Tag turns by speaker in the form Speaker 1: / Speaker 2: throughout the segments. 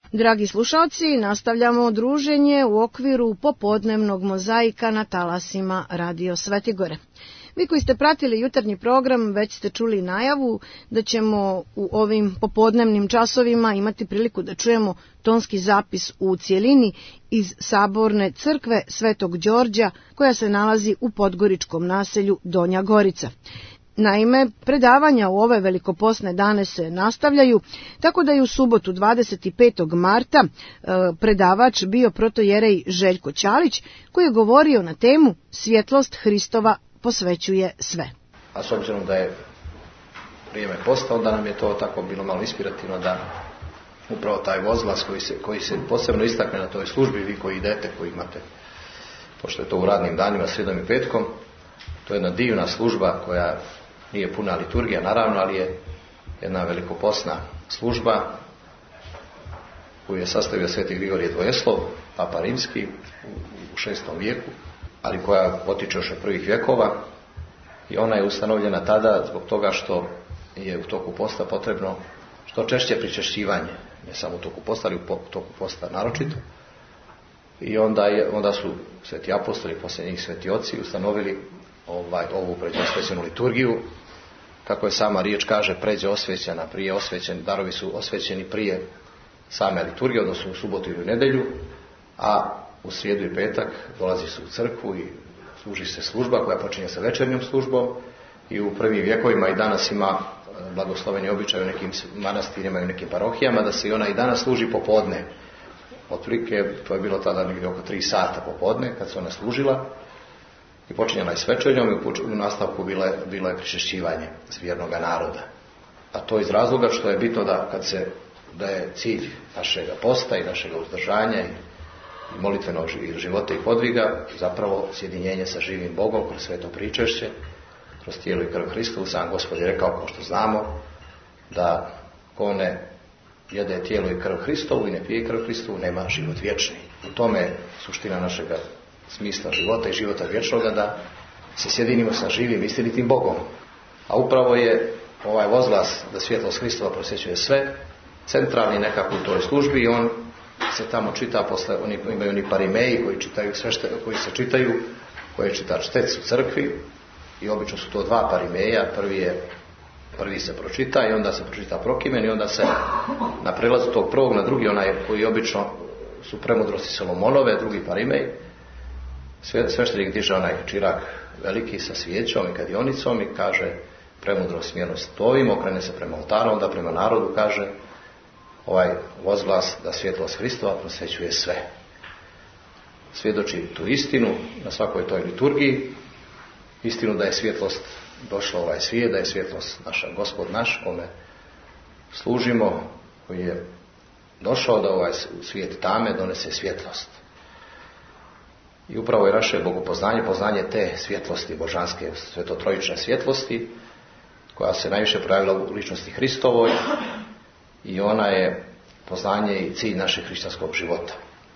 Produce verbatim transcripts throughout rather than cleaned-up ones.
Speaker 1: Dragi slušalci, nastavljamo druženje u okviru popodnevnog mozaika na talasima Radio Svetigore. Vi koji ste pratili jutarnji program već ste čuli najavu da ćemo u ovim popodnevnim časovima imati priliku da čujemo tonski zapis u cijelini iz Saborne crkve Svetog Đorđa koja se nalazi u podgoričkom naselju Donja Gorica. Naime, predavanja u ove velikoposne dane se nastavljaju, tako da je u subotu dvadeset petog marta predavač bio protojerej Željko Ćalić, koji je govorio na temu Svjetlost Hristova posvećuje sve.
Speaker 2: A s obzirom da je vrijeme posta, onda nam je to tako bilo malo inspirativno da upravo taj vozglas koji se, koji se posebno istakne na toj službi, vi koji idete, koji imate, pošto je to u radnim danima, srijedom i petkom, to je jedna divna služba koja nije puna liturgija, naravno, ali je jedna velikoposna služba koju je sastavio sveti Grigorije Dvojeslov, papa rimski u šestom vijeku, ali koja potiče još od prvih vjekova i ona je ustanovljena tada zbog toga što je u toku posta potrebno što češće pričešćivanje, ne samo u toku posta, ali u toku posta naročito. I onda, je, onda su sveti apostoli, poslije njih sveti oci, ustanovili ovaj, ovu pređe osvećenu liturgiju, kako je sama riječ kaže, pređe osvećena, prije osvećeni, darovi su osvećeni prije same liturgije, odnosno u subotu ili u nedjelju, a u srijedu i petak dolazi se u crkvu i služi se služba koja počinje sa večernjom službom i u prvim vjekovima i danas ima blagosloveni običaj u nekim manastirima i u nekim parohijama da se i ona i danas služi popodne. Otprilike to je bilo tada negdje oko tri sata popodne kad se ona služila i počinjala je s večernjom i u nastavku bilo je, bilo je pričešćivanje vjernoga naroda. A to iz razloga što je bitno da kad se da je cilj našega posta i našega uzdržanja i molitvenog života i podviga zapravo sjedinjenje sa živim Bogom kroz sveto pričešće, kroz tijelo i krv Hristovu. Sam Gospod je rekao, kao što znamo, da ko ne jede tijelo i krv Hristovu i ne pije krv Hristovu nema život vječni. U tome je suština našega smisla života i života vječnoga, da se sjedinimo sa živim istinitim Bogom. A upravo je ovaj vozglas da svjetlost Hristova prosvećuje sve centralni nekako u toj službi i on se tamo čita posle, oni imaju oni parimeji koji čitaju sve što, koji se čitaju, koje čita čtec u crkvi i obično su to dva parimeja, prvi je prvi se pročita i onda se pročita prokimen i onda se na prelazu tog prvog na drugi, onaj koji obično su premudrosti Solomonove, drugi parimej, sve, sveštenik diže onaj čirak veliki sa svijećom i kadionicom i kaže premudrost smjerno stojimo, okrene se prema oltaru, onda prema narodu kaže ovaj vozglas da svjetlost Hristova prosvećuje sve. Svjedoči tu istinu na svakoj toj liturgiji, istinu da je svjetlost došla u ovaj svijet, da je svjetlost naša Gospod naš, kome služimo, koji je došao da ovaj svijet tame donese svjetlost. I upravo je naše bogopoznanje, poznanje te svjetlosti božanske, svetotrojične svjetlosti, koja se najviše projavila u ličnosti Hristovoj, i ona je poznanje i cilj našeg hrišćanskog života.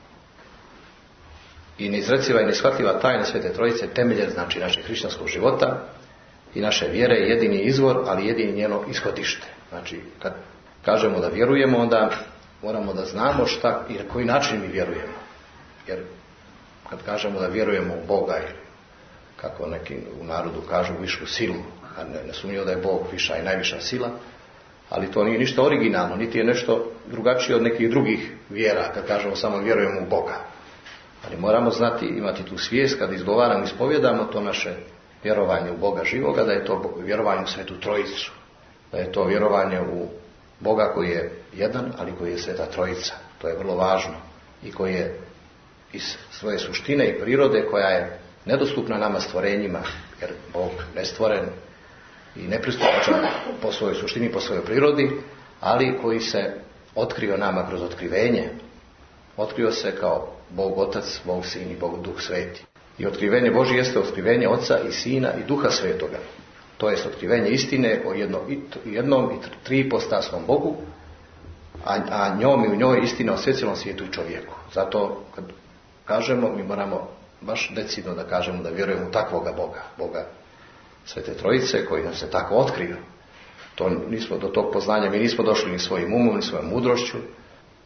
Speaker 2: I neizreciva i neshvatljiva tajna Svete Trojice temelje znači našeg hrišćanskog života i naše vjere je jedini izvor, ali jedini njeno ishodište. Znači, kad kažemo da vjerujemo, onda moramo da znamo šta i na koji način mi vjerujemo. Jer kad kažemo da vjerujemo u Boga, ili kako neki u narodu kažu višu silu, a ne, ne sumnjivo da je Bog viša i najviša sila, ali to nije ništa originalno, niti je nešto drugačije od nekih drugih vjera, kad kažemo samo vjerujemo u Boga. Ali moramo znati, imati tu svijest, kad izgovaramo, ispovjedamo to naše vjerovanje u Boga živoga, da je to vjerovanje u Svetu Trojicu, da je to vjerovanje u Boga koji je jedan, ali koji je Sveta Trojica. To je vrlo važno i koji je iz svoje suštine i prirode, koja je nedostupna nama stvorenjima, jer Bog nestvoren i nepristupačan po svojoj suštini, po svojoj prirodi, ali koji se otkrio nama kroz otkrivenje. Otkrio se kao Bog Otac, Bog Sin i Bog Duh Sveti. I otkrivenje Božje jeste otkrivenje Oca i Sina i Duha Svetoga. To jest otkrivenje istine o jednom, jednom i tripostasnom Bogu, a, a njom i u njoj istina o svecijelom svijetu i čovjeku. Zato kad kažemo, mi moramo baš decidno da kažemo da vjerujemo u takvoga Boga, Boga Svete Trojice, koji nam se tako otkrio. To nismo do tog poznanja, mi nismo došli ni svojim umom, ni svojom mudrošću,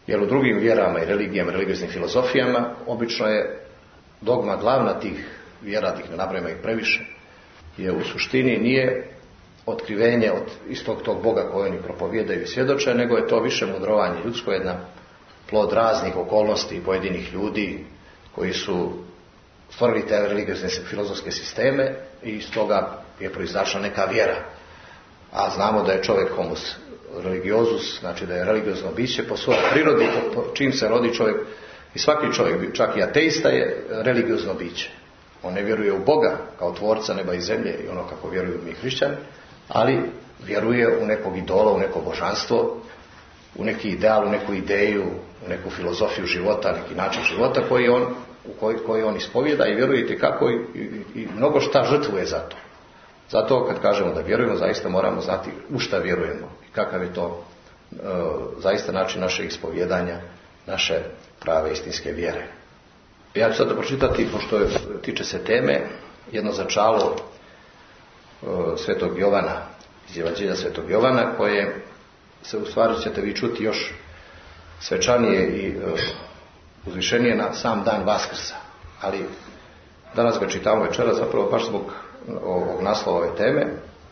Speaker 2: Jer u drugim vjerama i religijama, religijskim filozofijama, obično je dogma glavna tih vjera, tih ne nabrajamo ih previše, je u suštini nije otkrivenje od istog tog Boga koji oni propovijedaju i svjedoče, nego je to više mudrovanje ljudsko, jedna plod raznih okolnosti pojedinih ljudi koji su stvorili te religijske filozofske sisteme i iz toga je proizašla neka vjera. A znamo da je čovjek homus religiozus, znači da je religiozno biće po svojoj prirodi, po čim se rodi čovjek, i svaki čovjek, čak i ateista, je religiozno biće. On ne vjeruje u Boga kao tvorca neba i zemlje i ono kako vjeruju mi hrišćani, ali vjeruje u nekog idola, u neko božanstvo, u neki ideal, u neku ideju, u neku filozofiju života, neki način života koji on, u koji, koji on ispovijeda i vjerujete kako i, i, i mnogo šta žrtvuje za to. Zato kad kažemo da vjerujemo, zaista moramo znati u šta vjerujemo i kakav je to e, zaista način našeg ispovjedanja, naše prave istinske vjere. Ja ću sada pročitati, pošto je, tiče se teme, jedno začalo e, Svetog Jovana, iz Evanđelja Svetog Jovana, koje se u stvari ćete vi čuti još svečanije i e, uzvišenije na sam dan Vaskrsa. Ali danas ga čitamo večera zapravo baš zbog ovog naslova ove teme.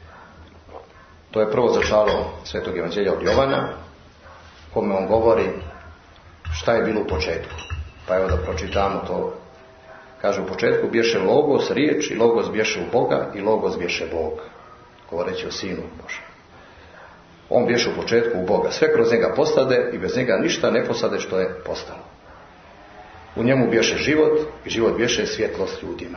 Speaker 2: To je prvo začalo Svetog Evanđelja od Jovana, kome on govori šta je bilo u početku. Pa evo da pročitamo to. Kaže, u početku bješe Logos, riječ, i Logos bješe u Boga, i Logos bješe Bog. Govoreći o Sinu Božem. On bješe u početku u Boga. Sve kroz njega postade i bez njega ništa ne postade što je postalo. U njemu bješe život i život bješe svjetlost ljudima.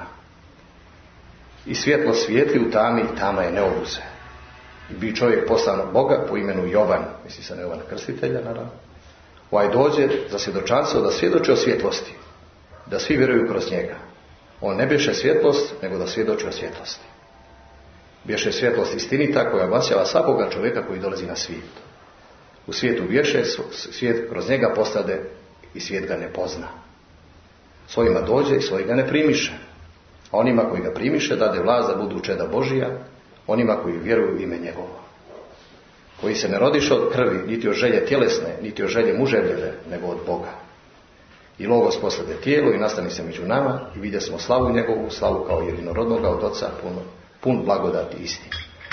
Speaker 2: I svjetlo svijetli u tami, tama je ne obuze. I bi čovjek poslan od Boga po imenu Jovan, misli se na Jovana Krstitelja, naravno. Ovaj dođe za svjedočanstvo da svjedoči o svjetlosti, da svi vjeruju kroz njega. On ne bješe svjetlost, nego da svjedoči o svjetlosti. Bješe svjetlost istinita koja obasjava svakoga čovjeka koji dolazi na svijet. U svijetu bješe, svijet kroz njega postade i svijet ga ne pozna. Svojima dođe i svoji ga ne primiše. A onima koji ga primiše dade vlast da budu čeda Božija, onima koji vjeruju u ime njegovo. Koji se ne rodiše od krvi, niti od želje tjelesne, niti od želje muževljeve, nego od Boga. I Logos poslade tijelo i nastani se među nama i vidje smo slavu njegovu, slavu kao jedinorodnoga od Oca, pun, pun blagodati istine.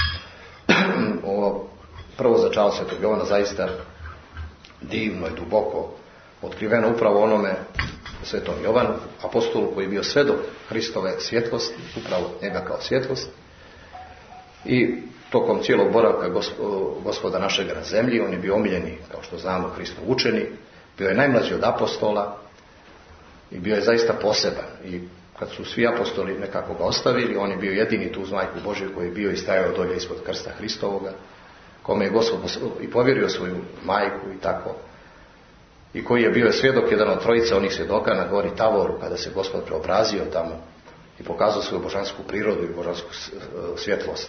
Speaker 2: Ovo prvo začalo Svetog Jovana zaista divno i duboko otkriveno upravo onome Svetom Jovanu, apostolu koji je bio svedok Hristove svjetlosti, upravo njega kao svjetlost. I tokom cijelog boravka Gospoda našega na zemlji, on je bio omiljeni, kao što znamo, Hristov učenik, bio je najmlađi od apostola i bio je zaista poseban. I kad su svi apostoli nekako ga ostavili, on je bio jedini tu uz Majku Božju koji je bio i stajao dolje ispod krsta Hristovoga, kome je Gospod i povjerio svoju majku i tako. I koji je bio svjedok, jedan od trojice onih svjedoka na gori Tavoru, kada se Gospod preobrazio tamo i pokazao svoju božansku prirodu i božansku svjetlost.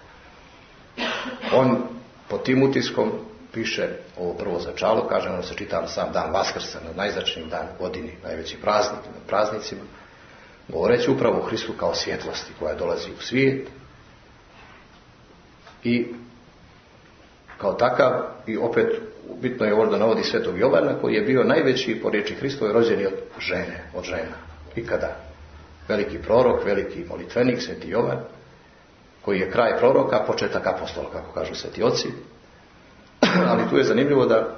Speaker 2: On pod tim utiskom piše ovo prvo začalo, kaže nam se čita na sam dan Vaskrsa, na najznačajniji dan godini, najveći praznik, na praznicima, govoreći upravo o Hristu kao svjetlosti koja dolazi u svijet i kao takav, i opet bitno je ovo da navodi Svetog Jovana, koji je bio najveći po riječi Hristove rođeni od žene, od žena, ikada. Veliki prorok, veliki molitvenik, Sveti Jovan, koji je kraj proroka, početak apostola, kako kažu sveti oci. Ali tu je zanimljivo da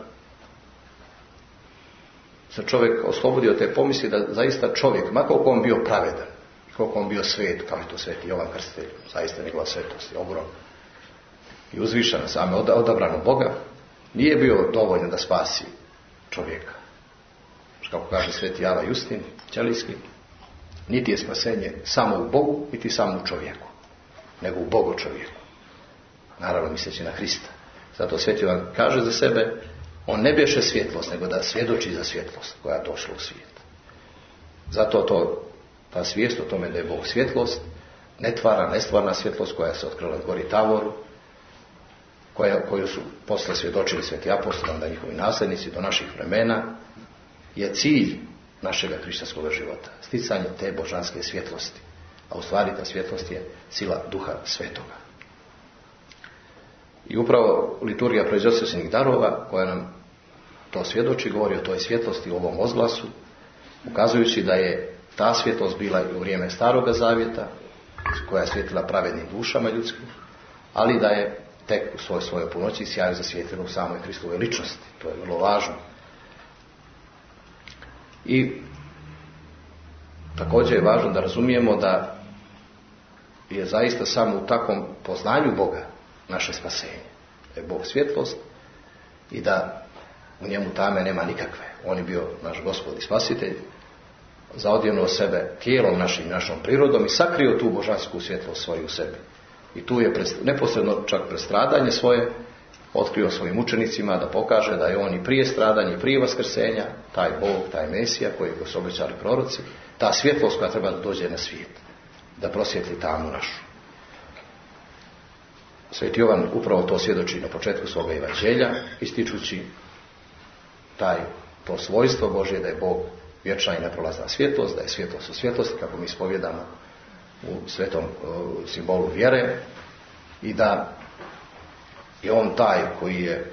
Speaker 2: se čovjek oslobodio te pomisli da zaista čovjek, ma koliko on bio pravedan, koliko on bio svet, kao je to Sveti Jovan Krstitelj, zaista njegova svetost je ogromna i uzvišena, same odabrano Boga, nije bio dovoljno da spasi čovjeka. Kako kaže Sveti Java Justin, Ćelijski, niti je spasenje samo u Bogu, niti samo u čovjeku, nego u Bogu čovjeku. Naravno misleći na Hrista. Zato Sveti Jovan kaže za sebe, on ne bješe svjetlost, nego da svjedoči za svjetlost koja je došla u svijet. Zato to, ta svijest o tome da je Bog svjetlost, netvara, nestvarna svjetlost koja se otkrila na gori Tavoru, koja, koju su posle svjedočili sveti apostoli, onda njihovi nasljednici do naših vremena, je cilj našega hrišćanskog života. Sticanje te božanske svjetlosti. A u stvari ta svjetlost je sila Duha Svetoga. I upravo liturgija proizvodstvenih darova, koja nam to svjedoči, govori o toj svjetlosti u ovom ozglasu, ukazujući da je ta svjetlost bila i u vrijeme Staroga Zavjeta, koja je svjetila pravednim dušama ljudskim, ali da je tek u svojoj svojoj punoći sjaju zasvijetila u samoj Kristovoj ličnosti. To je vrlo važno. I također je važno da razumijemo da je zaista samo u takvom poznanju Boga naše spasenje. Da je Bog svjetlost i da u njemu tame nema nikakve. On je bio naš Gospod i Spasitelj, zaodjenuo sebe tijelom našim, našom prirodom i sakrio tu božansku svjetlost svoju u sebi. I tu je neposredno čak pred stradanje svoje otkrio svojim učenicima da pokaže da je on i prije stradanja i prije vaskrsenja, taj Bog, taj Mesija koji su obećali proroci, ta svjetlost koja treba da dođe na svijet, da prosvjetli tamu našu. Sveti Jovan upravo to svjedoči na početku svoga evanđelja, ističući taj, to svojstvo Božje da je Bog vječna i neprolazna svjetlost, da je svjetlost u svjetlosti, kako mi ispovjedamo u svetom uh, simbolu vjere, i da je on taj koji je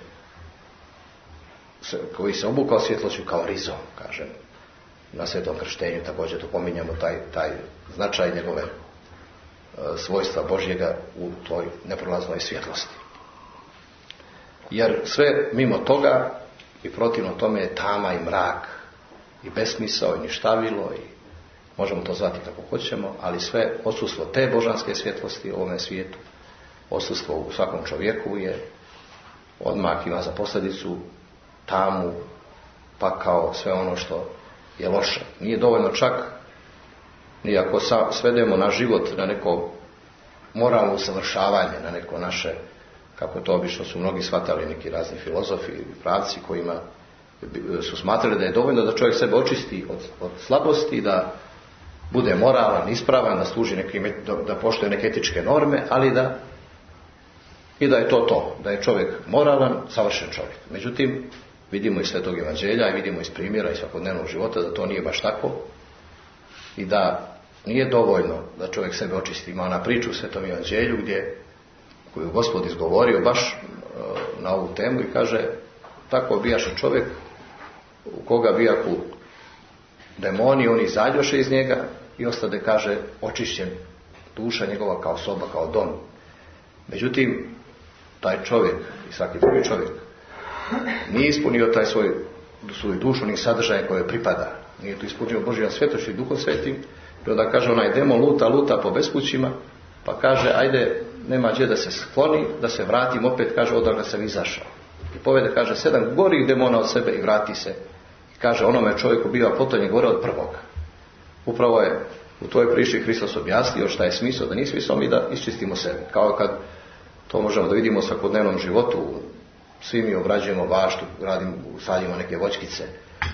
Speaker 2: koji se obukao svjetlošću kao rizom, kažem, na svetom krštenju također to pominjamo taj, taj značaj njegove uh, svojstva Božjega u toj neprolaznoj svjetlosti. Jer sve mimo toga i protivno tome je tama i mrak i besmisao i ništavilo i možemo to zvati kako hoćemo, ali sve odsustvo te božanske svjetlosti u ovome svijetu, odsustvo u svakom čovjeku je odmah ima za posljedicu tamu, pa kao sve ono što je loše. Nije dovoljno čak ni ako svedemo naš život na neko moralno usavršavanje, na neko naše, kako to obično su mnogi shvatali, neki razni filozofi i pravci kojima su smatrali da je dovoljno da čovjek sebe očisti od, od slabosti, da bude moralan, ispravan, da služi nekim, da poštuje neke etičke norme, ali da i da je to to, da je čovjek moralan, savršen čovjek. Međutim, vidimo iz Svetog Evanđelja i vidimo iz primjera i svakodnevnog života da to nije baš tako i da nije dovoljno da čovjek sebe očisti. Ima ona priču u Svetom Evanđelju gdje koju Gospod izgovorio baš na ovu temu i kaže tako bijaše čovjek u koga bijaku demoni, oni izađoše iz njega i ostade, kaže, očišćen duša njegova kao soba, kao dom. Međutim, taj čovjek i svaki drugi čovjek nije ispunio taj svoj, svoju dušu ni sadržaj koje pripada. Nije tu ispunio Božja svetošću i Duhom Svetim. I onda kaže onaj demon luta, luta po bespućima, pa kaže ajde, nema gdje da se skloni, da se vratim opet, kaže odakle sam izašao. I povede, kaže, sedam gorih demona od sebe i vrati se. I kaže onome čovjeku biva potonje gore od prvoga. Upravo je u toj priči Hristos objasnio šta je smisao, da nije smisao mi da iščistimo sebe. Kao kad to možemo da vidimo u svakodnevnom životu, svi mi obrađujemo baštu, radimo, sadimo neke voćkice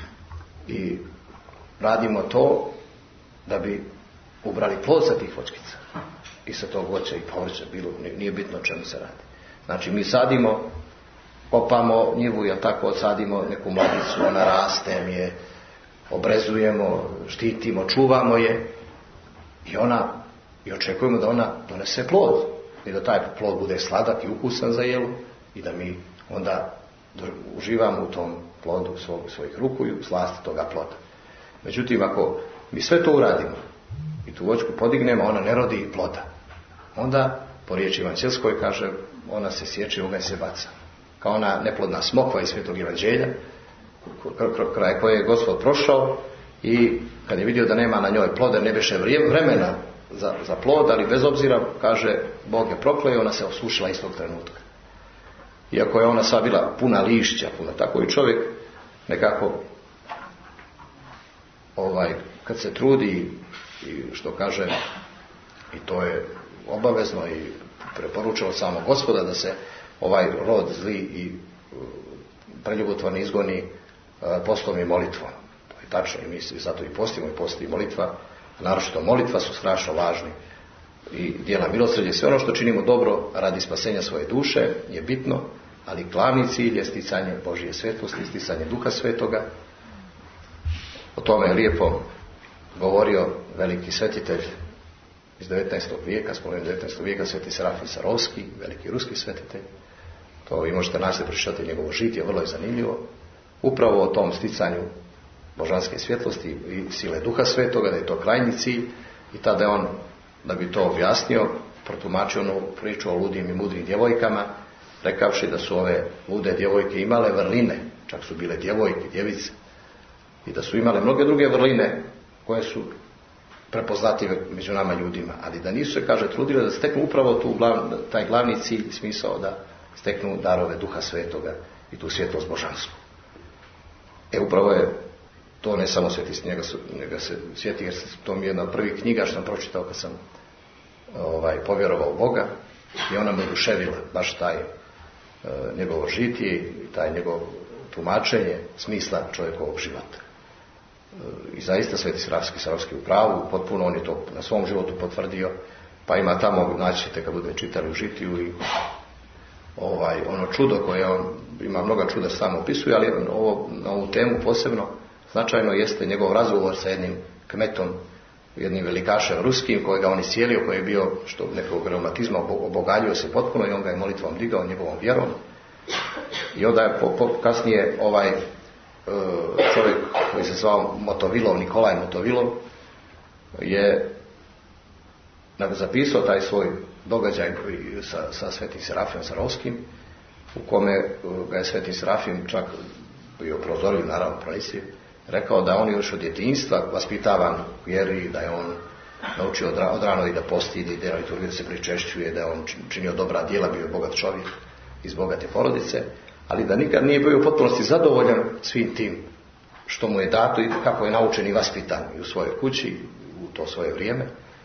Speaker 2: i radimo to da bi ubrali plod sa tih voćkica i sa tog voća i povrća, bilo, nije bitno o čemu se radi. Znači mi sadimo, kopamo njivu, jel tako, odsadimo neku mladicu, ona raste, mi je obrezujemo, štitimo, čuvamo je i ona, i očekujemo da ona donese plod i da taj plod bude sladak i ukusan za jelo i da mi onda uživamo u tom plodu svog, svojih ruku i u slasti toga ploda. Međutim, ako mi sve to uradimo i tu voćku podignemo, ona ne rodi ploda. Onda, po riječi evanđelskoj, kaže, ona se sječe, oganj se baca. Kao ona neplodna smokva iz Svetog Evanđelja, kraj koje je Gospod prošao i kad je vidio da nema na njoj ploda, ne beše vremena za, za plod, ali bez obzira, kaže, Bog je prokleo, ona se osušila istog trenutka. Iako je ona sva bila puna lišća, puna, tako i čovjek nekako ovaj, kad se trudi i što kaže, i to je obavezno i preporučeno samo Gospoda da se ovaj rod zli i preljubotvorni izgoni postom i molitvom. To je tačno i mi zato i postimo i posti i molitva, naročito molitva su strašno važni i djela milosrđe. Sve ono što činimo dobro radi spasenja svoje duše je bitno, ali glavni cilj je sticanje Božje svjetlosti, sticanje Duha Svetoga. O tome je lijepo govorio veliki svetitelj iz devetnaestog vijeka, s polovine devetnaestog vijeka, sveti Serafim Sarovski, veliki ruski svetitelj. To vi možete naći pročitati njegovo žitje, vrlo je zanimljivo. upravo o tom sticanju božanske svjetlosti i sile Duha Svetoga, da je to krajnji cilj, i tada je on, da bi to objasnio, protumačio onu priču o ludim i mudrim djevojkama, rekavši da su ove lude djevojke imale vrline, čak su bile djevojke, djevice, i da su imale mnoge druge vrline koje su prepoznative među nama ljudima, ali da nisu se, kaže, trudile da steknu upravo tu glav, taj glavni cilj i smisao, da steknu darove Duha Svetoga i tu svjetlost božansku. E, upravo je to ne samo sveti, njega, njega se sjeti, jer to mi je jedna od prvih knjiga što sam pročitao kad sam ovaj, povjerovao u Boga, i ona me oduševila, baš taj e, njegovo žitije i taj njegov tumačenje smisla čovjekovog života. E, I zaista Sveti Serafski Sarovski u pravu, potpuno on je to na svom životu potvrdio, pa ima tamo, naći ćete kad bude čitali u žitiju, i ovaj, ono čudo koje on, ima mnoga čuda samo opisuje, ali ovo, na ovu temu posebno značajno jeste njegov razgovor sa jednim kmetom, jednim velikašem ruskim, kojega on iscijelio, koji je bio što nekog reumatizma, obogaljio se potpuno, i on ga je molitvom digao, njegovom vjerom. I onda je po, po, kasnije ovaj e, čovjek koji se zvao Motovilov, Nikolaj Motovilov, je zapisao taj svoj događaj sa, sa Svetim Serafimom Sarovskim, u kome ga je Sveti Serafim čak bio prozorio, naravno pronisio, rekao da on još od djetinjstva vaspitavan u vjeri, da je on naučio od, od rano i da posti, i da liturgiju, da se pričešćuje, da je on činio dobra djela, bio je bogat čovjek iz bogate porodice, ali da nikad nije bio u potpunosti zadovoljan svim tim što mu je dato i kako je naučen i vaspitan i u svojoj kući, u to svoje vrijeme,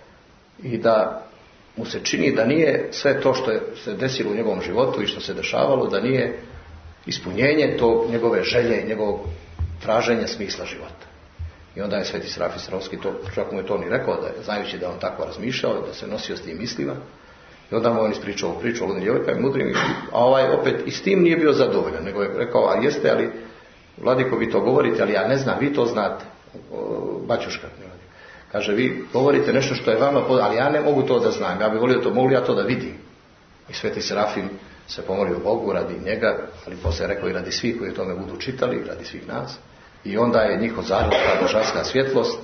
Speaker 2: i da mu se čini da nije sve to što je se desilo u njegovom životu i što se dešavalo, da nije ispunjenje to njegove želje i njegovog traženja smisla života. I onda je Sveti Serafim Sarovski to, čak mu je to ni rekao, da je, znajući da on tako razmišljao, da se nosio s tim mislima, i onda mu on ispričao priču o ludim djevojkama i mudrim, a ovaj opet i s tim nije bio zadovoljan, nego je rekao, a jeste, ali Vladiko, vi to govorite, ali ja ne znam, vi to znate. Baćuška, kaže, vi govorite nešto što je vama, ali ja ne mogu to da znam, ja bih volio to, mogu ja to da vidim. I Sveti Serafim se pomolio Bogu radi njega, ali poslije je rekao i radi svih koji o tome budu čitali, radi svih nas. I onda je njih ozarila ta božanska svjetlost.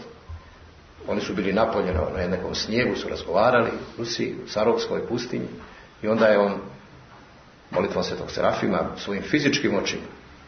Speaker 2: Oni su bili napoljeni na nekom snijegu, su razgovarali u Rusiji, u Sarovskoj pustinji, i onda je on molitvom Svetog Serafima svojim fizičkim očima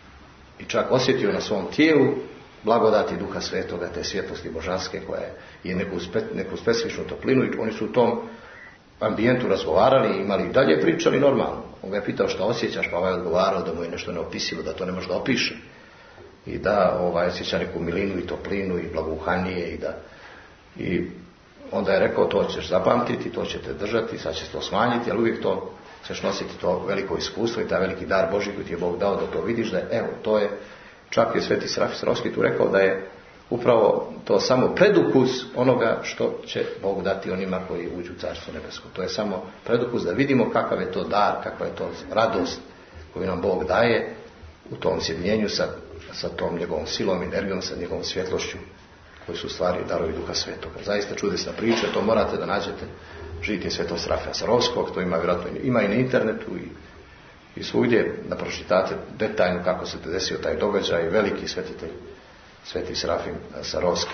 Speaker 2: i čak osjetio na svom tijelu blagodati Duha Svetoga, te svjetlosti božanske, koja je neku, spe, neku specifičnu toplinu, i oni su u tom ambijentu razgovarali i imali i dalje pričali normalno. On ga je pitao šta osjećaš, pa ovaj odgovarao da mu je nešto neopisivo, da to ne može da opiše, i da ovaj, osjeća neku milinu i toplinu i blagovuhanije, i da i onda je rekao, to ćeš zapamtiti, to ćete držati, sad će to smanjiti, ali uvijek to ćeš nositi, to veliko iskustvo i taj veliki dar Božji koji ti je Bog dao, da to vidiš, da je, evo, to je, čak je Sveti Serafim Sarovski tu rekao da je upravo to samo predukus onoga što će Bog dati onima koji uđu u Carstvo nebesko. To je samo predukus da vidimo kakav je to dar, kakva je to radost koju nam Bog daje u tom sjedinjenju sa, sa tom njegovom silom, energijom, sa njegovom svjetlošću, koji su stvari darovi Duha Svetoga. Zaista čudesna priča, to morate da nađete, žitije Svetog Serafima Sarovskog, to ima vjerojatno ima i na internetu i, i svugdje, da pročitate detaljno kako se desio taj događaj, veliki svetitelj Sveti Serafim Sarovski.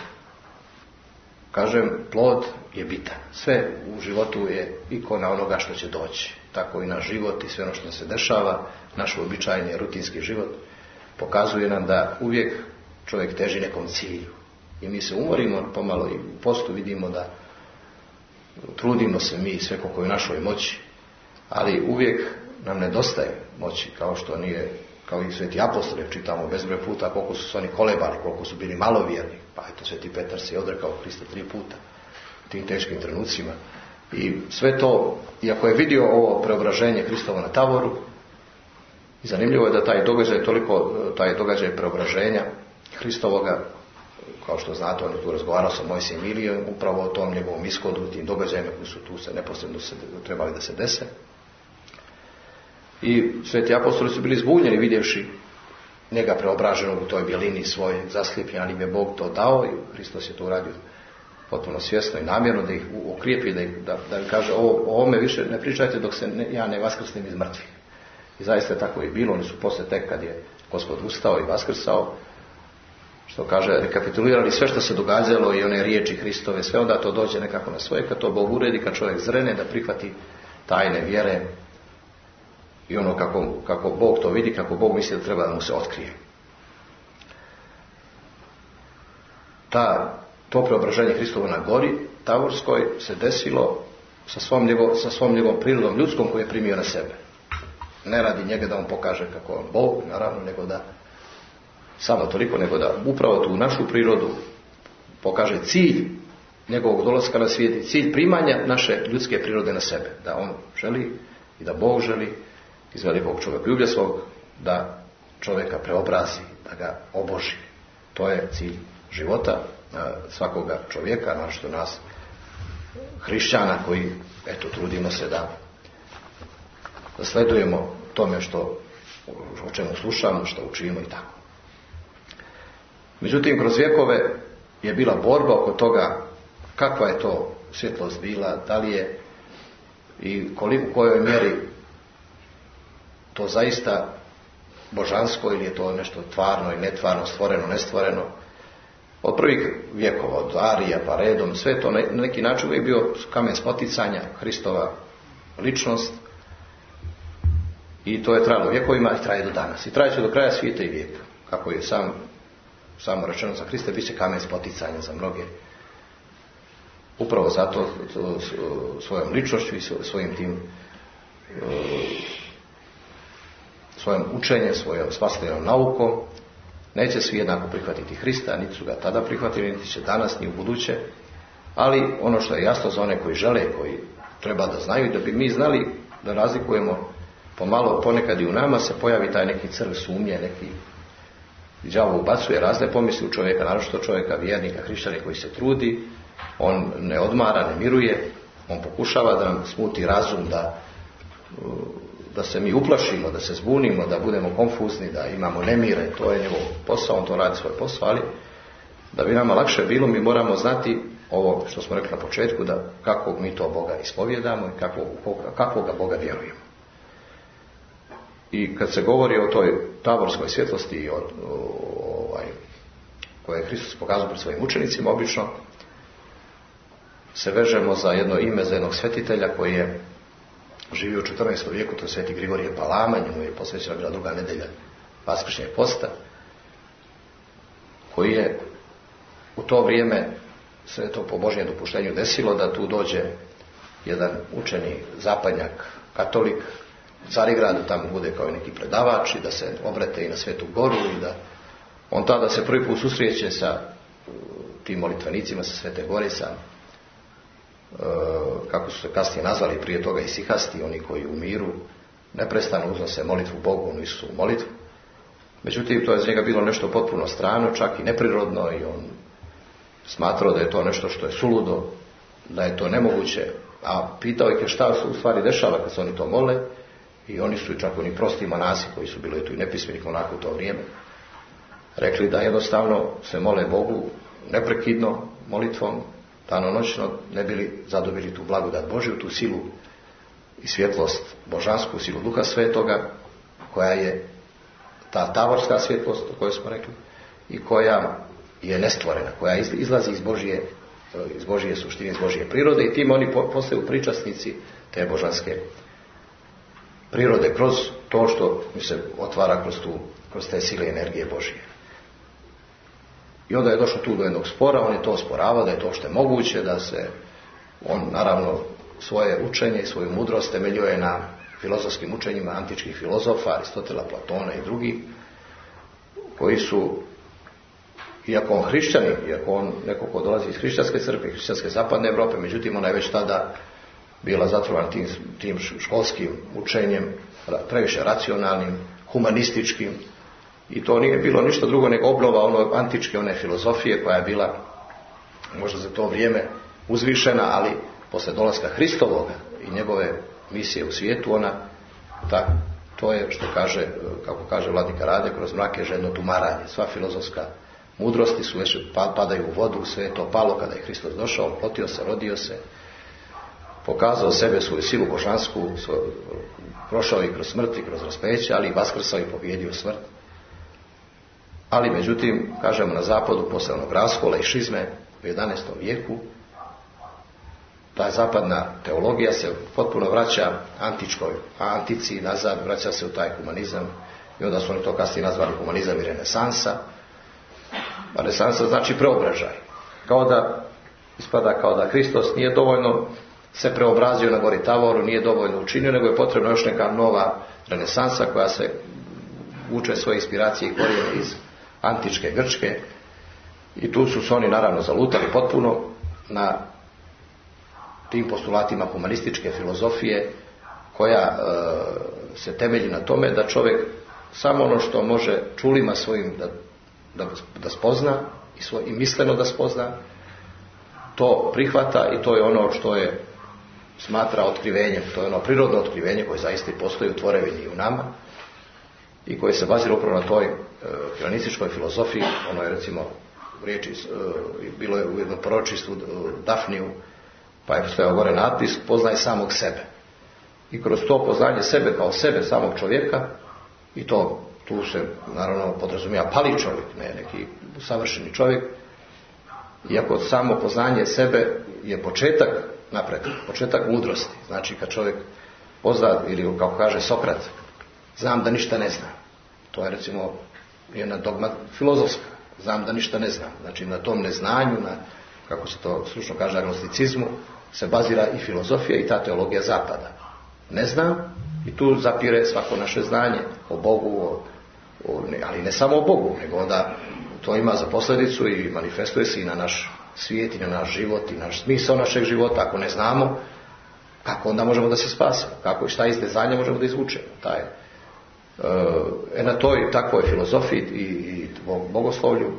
Speaker 2: Kažem, plod je bitan. Sve u životu je ikona onoga što će doći. Tako i naš život i sve ono što se dešava, naš uobičajeni rutinski život, pokazuje nam da uvijek čovjek teži nekom cilju. I mi se umorimo pomalo i u postu vidimo da trudimo se mi sve koliko je u našoj moći, ali uvijek nam nedostaje moći, kao što nije, kao i sveti apostoli, čitamo bezbroj puta koliko su se oni kolebali, koliko su bili malovjerni, pa eto Sveti Petar se je odrekao Hrista tri puta u tim teškim trenucima. I sve to, iako je vidio ovo preobraženje Hristovo na Tavoru, i zanimljivo je da taj događaj, toliko taj događaj preobraženja Hristovoga, kao što znate, on je tu razgovarao sa Mojsijem Ilijom upravo o tom njegovom ishodu, tim događajima koji su tu se neposredno se, trebali da se dese. I sveti apostoli su bili zbunjeni vidjevši njega preobraženog u toj bjelini svoje zaslijepljen, ali im je Bog to dao i Hristos je to uradio potpuno svjesno i namjerno da ih okrijepi, da, ih, da, da im kaže ovo, o ovome više ne pričajte dok se ne, ja ne vaskrsnem iz mrtvih. I zaista je tako i bilo. Oni su poslije tek kad je Gospod ustao i vaskrsao, što kaže, rekapitulirali sve što se događalo i one riječi Hristove, sve onda to dođe nekako na svoje, kad to Bog uredi, kad čovjek zrene da prihvati tajne vjere i ono kako, kako Bog to vidi, kako Bog misli da treba da mu se otkrije. Ta, to preobraženje Hristovo na gori Tavorskoj se desilo sa svom, njegov, sa svom njegovom prirodom ljudskom koju je primio na sebe. Ne radi njega da on pokaže kako on Bog, naravno, nego da samo toliko, nego da upravo tu našu prirodu pokaže cilj njegovog dolaska na svijet i cilj primanja naše ljudske prirode na sebe. Da on želi i da Bog želi iz velikog čovjekoljublja svog da čovjeka preobrazi, da ga oboži. To je cilj života svakoga čovjeka, naročito nas hrišćana koji, eto, trudimo se da, da sledujemo tome što, o čemu slušamo, što učimo i tako. Međutim, kroz vjekove je bila borba oko toga kakva je to svjetlost bila, da li je i koliko, u kojoj mjeri to zaista božansko ili je to nešto tvarno i netvarno, stvoreno, nestvoreno. Od prvih vjekova, od Arija pa redom, sve to na neki način uvijek bio kamen spoticanja, Hristova ličnost, i to je trajalo vjekovima i traje do danas. I traje će do kraja svijeta i vijeka. Kako je sam, samo rečeno za Hrista, bit će kamen spoticanja za mnoge. Upravo zato svojom ličnošću i svojim tim svojom učenjem, svojom spasiteljnom naukom neće svi jednako prihvatiti Hrista, niti su ga tada prihvatili, niti će danas, ni u buduće. Ali ono što je jasno za one koji žele, koji treba da znaju, da bi mi znali da razlikujemo pomalo, ponekad i u nama se pojavi taj neki crv sumnje, neki đavo ubacuje razne pomisli u čovjeka, naročito čovjeka vjernika, hrišćana koji se trudi, on ne odmara, ne miruje, on pokušava da nam smuti razum, da, da se mi uplašimo, da se zbunimo, da budemo konfuzni, da imamo nemire, to je njegov posao, on to radi svoj posao, ali da bi nama lakše bilo, mi moramo znati ovo što smo rekli na početku, da kakvog mi to Boga ispovjedamo i kakvog, kakvoga Boga vjerujemo. I kad se govori o toj taborskoj svjetlosti i o, ovaj, koje je Hristos pokazao pred svojim učenicima, obično se vežemo za jedno ime, za jednog svetitelja koji je živio u četrnaestom vijeku, to je sveti Grigorije Palama, njemu je posvećena bila druga nedelja vaskršnjeg posta, koji je u to vrijeme se to po Božjem dopuštenju desilo da tu dođe jedan učeni zapadnjak, katolik, u Carigradu, tamo bude kao neki predavač i da se obrate i na Svetu Goru i da on tada se prvi put susreće sa tim molitvenicima sa Svete Gore, sa kako su se kasnije nazvali prije toga isihasti, oni koji u miru neprestano uznose molitvu Bogu, oni su molitvu. Međutim, to je za njega bilo nešto potpuno strano, čak i neprirodno, i on smatrao da je to nešto što je suludo, da je to nemoguće, a pitao ih je šta se u stvari dešava kad se oni to mole, i oni su čak oni prosti monasi koji su bili tu i nepismeni onako u to vrijeme rekli da jednostavno se mole Bogu neprekidno molitvom danonoćno, ne bili zadobili tu blagodat Božju, tu silu i svjetlost božansku, silu Duha Svetoga, koja je ta tavorska svjetlost o kojoj smo rekli i koja je nestvorena, koja izlazi iz Božje, iz Božje suštine, iz Božje prirode, i tim oni postaju pričasnici te božanske prirode kroz to što mi se otvara kroz, tu, kroz te sile i energije Božje. I onda je došlo tu do jednog spora, on je to osporavao, da je to što je moguće, da se on naravno svoje učenje i svoju mudrost temeljuje na filozofskim učenjima antičkih filozofa, Aristotela, Platona i drugih, koji su, iako on hrišćanin, iako on neko ko dolazi iz hrišćanske crkve, hrišćanske zapadne Europe, međutim ona je već tada bila zatrovana tim, tim školskim učenjem, previše racionalnim, humanističkim, i to nije bilo ništa drugo nego obnova ono antičke one filozofije koja je bila možda za to vrijeme uzvišena, ali posle dolaska Hristovoga i njegove misije u svijetu, ona ta, to je što kaže, kako kaže vladika Rade, kroz mrake žedno tumaranje. Sva filozofska mudrosti su već padaju u vodu, sve je to palo kada je Hristos došao, plotio se, rodio se, pokazao sebe, svoju silu božansku, svoj, prošao i kroz smrt i kroz raspeće, ali i vaskrsao i pobjedio smrt. Ali međutim, kažemo na zapadu posle onog raskola i šizme u jedanaestom vijeku, ta zapadna teologija se potpuno vraća antičkoj antici nazad, vraća se u taj humanizam i onda su oni to kasnije nazvali humanizam i renesansa. A renesansa znači preobražaj. Kao da, ispada kao da Hristos nije dovoljno se preobrazio na gori Tavoru, nije dovoljno učinio, nego je potrebna još neka nova renesansa koja se vuče svoje inspiracije i korijene iz antičke Grčke. I tu su se oni naravno zalutali potpuno na tim postulatima humanističke filozofije koja e, se temelji na tome da čovjek samo ono što može čulima svojim da, da, da spozna i, svoj, i misleno da spozna, to prihvata i to je ono što je smatra otkrivenjem, to je ono prirodno otkrivenje koje zaista postoji u tvorevini i u nama i koje se bazira upravo na toj e, helenističkoj filozofiji. Ono je recimo u riječi, e, bilo je u jednom proročistvu Dafniju, pa je stojao gore natpis, poznaj samog sebe. I kroz to poznanje sebe kao sebe, samog čovjeka, i to tu se naravno podrazumijeva pali čovjek, ne neki savršeni čovjek, iako samo poznanje sebe je početak napretka, početak mudrosti. Znači kad čovjek pozna, ili kako kaže Sokrat, znam da ništa ne znam. To je recimo jedna dogma filozofska. Znam da ništa ne znam. Znači na tom neznanju, na, kako se to stručno kaže, agnosticizmu, se bazira i filozofija i ta teologija zapada. Ne znam, i tu zapire svako naše znanje o Bogu, o, o, ne, ali ne samo o Bogu, nego onda to ima za posljedicu i manifestuje se i na naš svijet, i na naš život, i naš smisao našeg života. Ako ne znamo, kako onda možemo da se spasimo? Kako i šta iz neznanja možemo da izvučemo? Taj, e, na toj takvoj filozofiji i, i bogoslovlju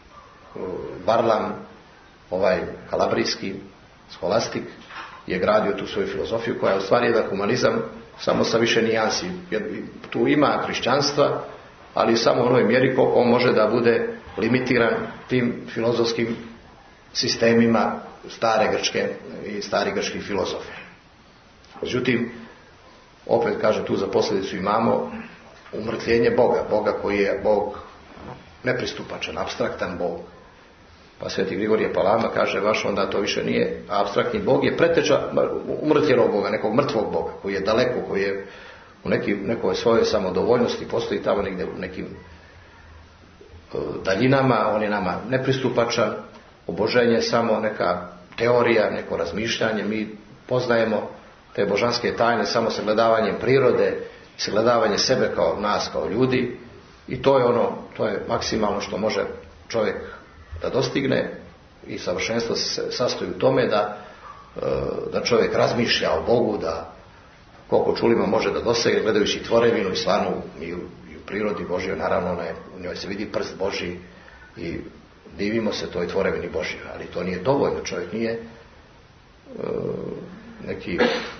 Speaker 2: Varlam, ovaj kalabrijski scholastik, je gradio tu svoju filozofiju koja je u stvari jedan humanizam samo sa više nijansi. Jer tu ima hrišćanstva, ali samo u onoj mjeri koliko on može da bude limitiran tim filozofskim sistemima stare grčke i stari grčki filozofi. Međutim, opet kaže tu za posljedicu imamo umrtvljenje Boga, Boga koji je Bog nepristupačan, apstraktan Bog. Pa sveti Grigorije Palama kaže, baš onda to više nije apstraktni Bog, je preteča umrtjelog Boga, nekog mrtvog Boga, koji je daleko, koji je u neki, nekoj svojoj samodovoljnosti, postoji tamo negdje u nekim daljinama, on je nama nepristupačan, oboženje je samo neka teorija, neko razmišljanje, mi poznajemo te božanske tajne samo sagledavanjem prirode, sagledavanjem sebe kao nas, kao ljudi, i to je ono, to je maksimalno što može čovjek da dostigne, i savršenstvo se sastoji u tome da, da čovjek razmišlja o Bogu, da koliko čulima može da dosegne gledajući tvorevinu i stvarno i u, i u prirodi Božjoj, naravno ne, u njoj se vidi prst Božji i divimo se toj tvorevini Božjoj, ali to nije dovoljno, čovjek nije uh, neki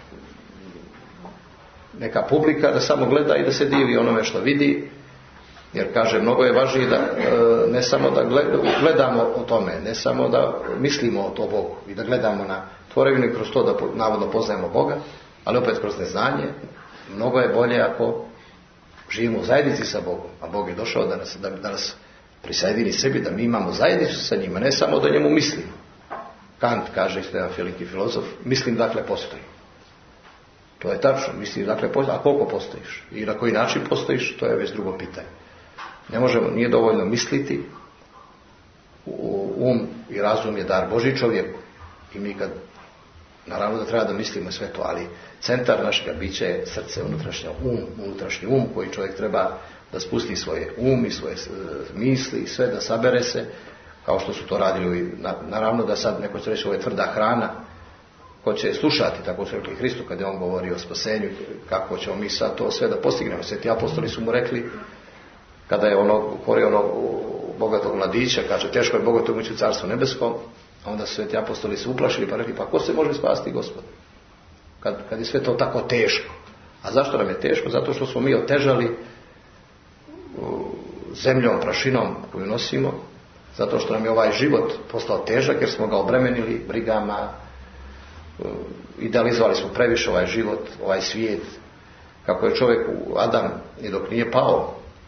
Speaker 2: neka publika da samo gleda i da se divi onome što vidi, jer kaže mnogo je važnije da uh, ne samo da gledamo o tome, ne samo da mislimo o to Bogu i da gledamo na tvorevinu i kroz to da navodno poznajemo Boga, ali opet kroz neznanje. Mnogo je bolje ako živimo u zajednici sa Bogom, a Bog je došao da nas, da, da nas prisajedini sebi, da mi imamo zajednicu sa njima, ne samo da njemu mislimo. Kant kaže, isto jedan veliki filozof, mislim dakle postoji. To je tačno, mislim dakle postoji, a koliko postojiš i na koji način postojiš, to je već drugo pitanje. Ne možemo, nije dovoljno misliti, um i razum je dar Božji čovjeku i mi kad, naravno da treba da mislimo sve to, ali centar našega bića je srce, unutrašnji um, unutrašnji um koji čovjek treba da spusti svoje um i svoje misli i sve da sabere se, kao što su to radili. Naravno da sad neko će reći, ovo je tvrda hrana, ko će slušati, tako su rekli Hristu kad je on govorio o spasenju, kako ćemo mi sad to sve da postignemo. Sveti apostoli su mu rekli, kada je ono govorio onog bogatog mladića, kaže teško je bogatog ući u carstvo nebesko, a onda su sveti apostoli se uplašili pa rekli, pa ko se može spasti, Gospod? Kad, kad je sve to tako teško. A zašto nam je teško? Zato što smo mi otežali zemljom, prašinom koju nosimo, zato što nam je ovaj život postao težak jer smo ga obremenili brigama, idealizovali smo previše ovaj život, ovaj svijet. Kako je čovjek u Adam i dok nije pao,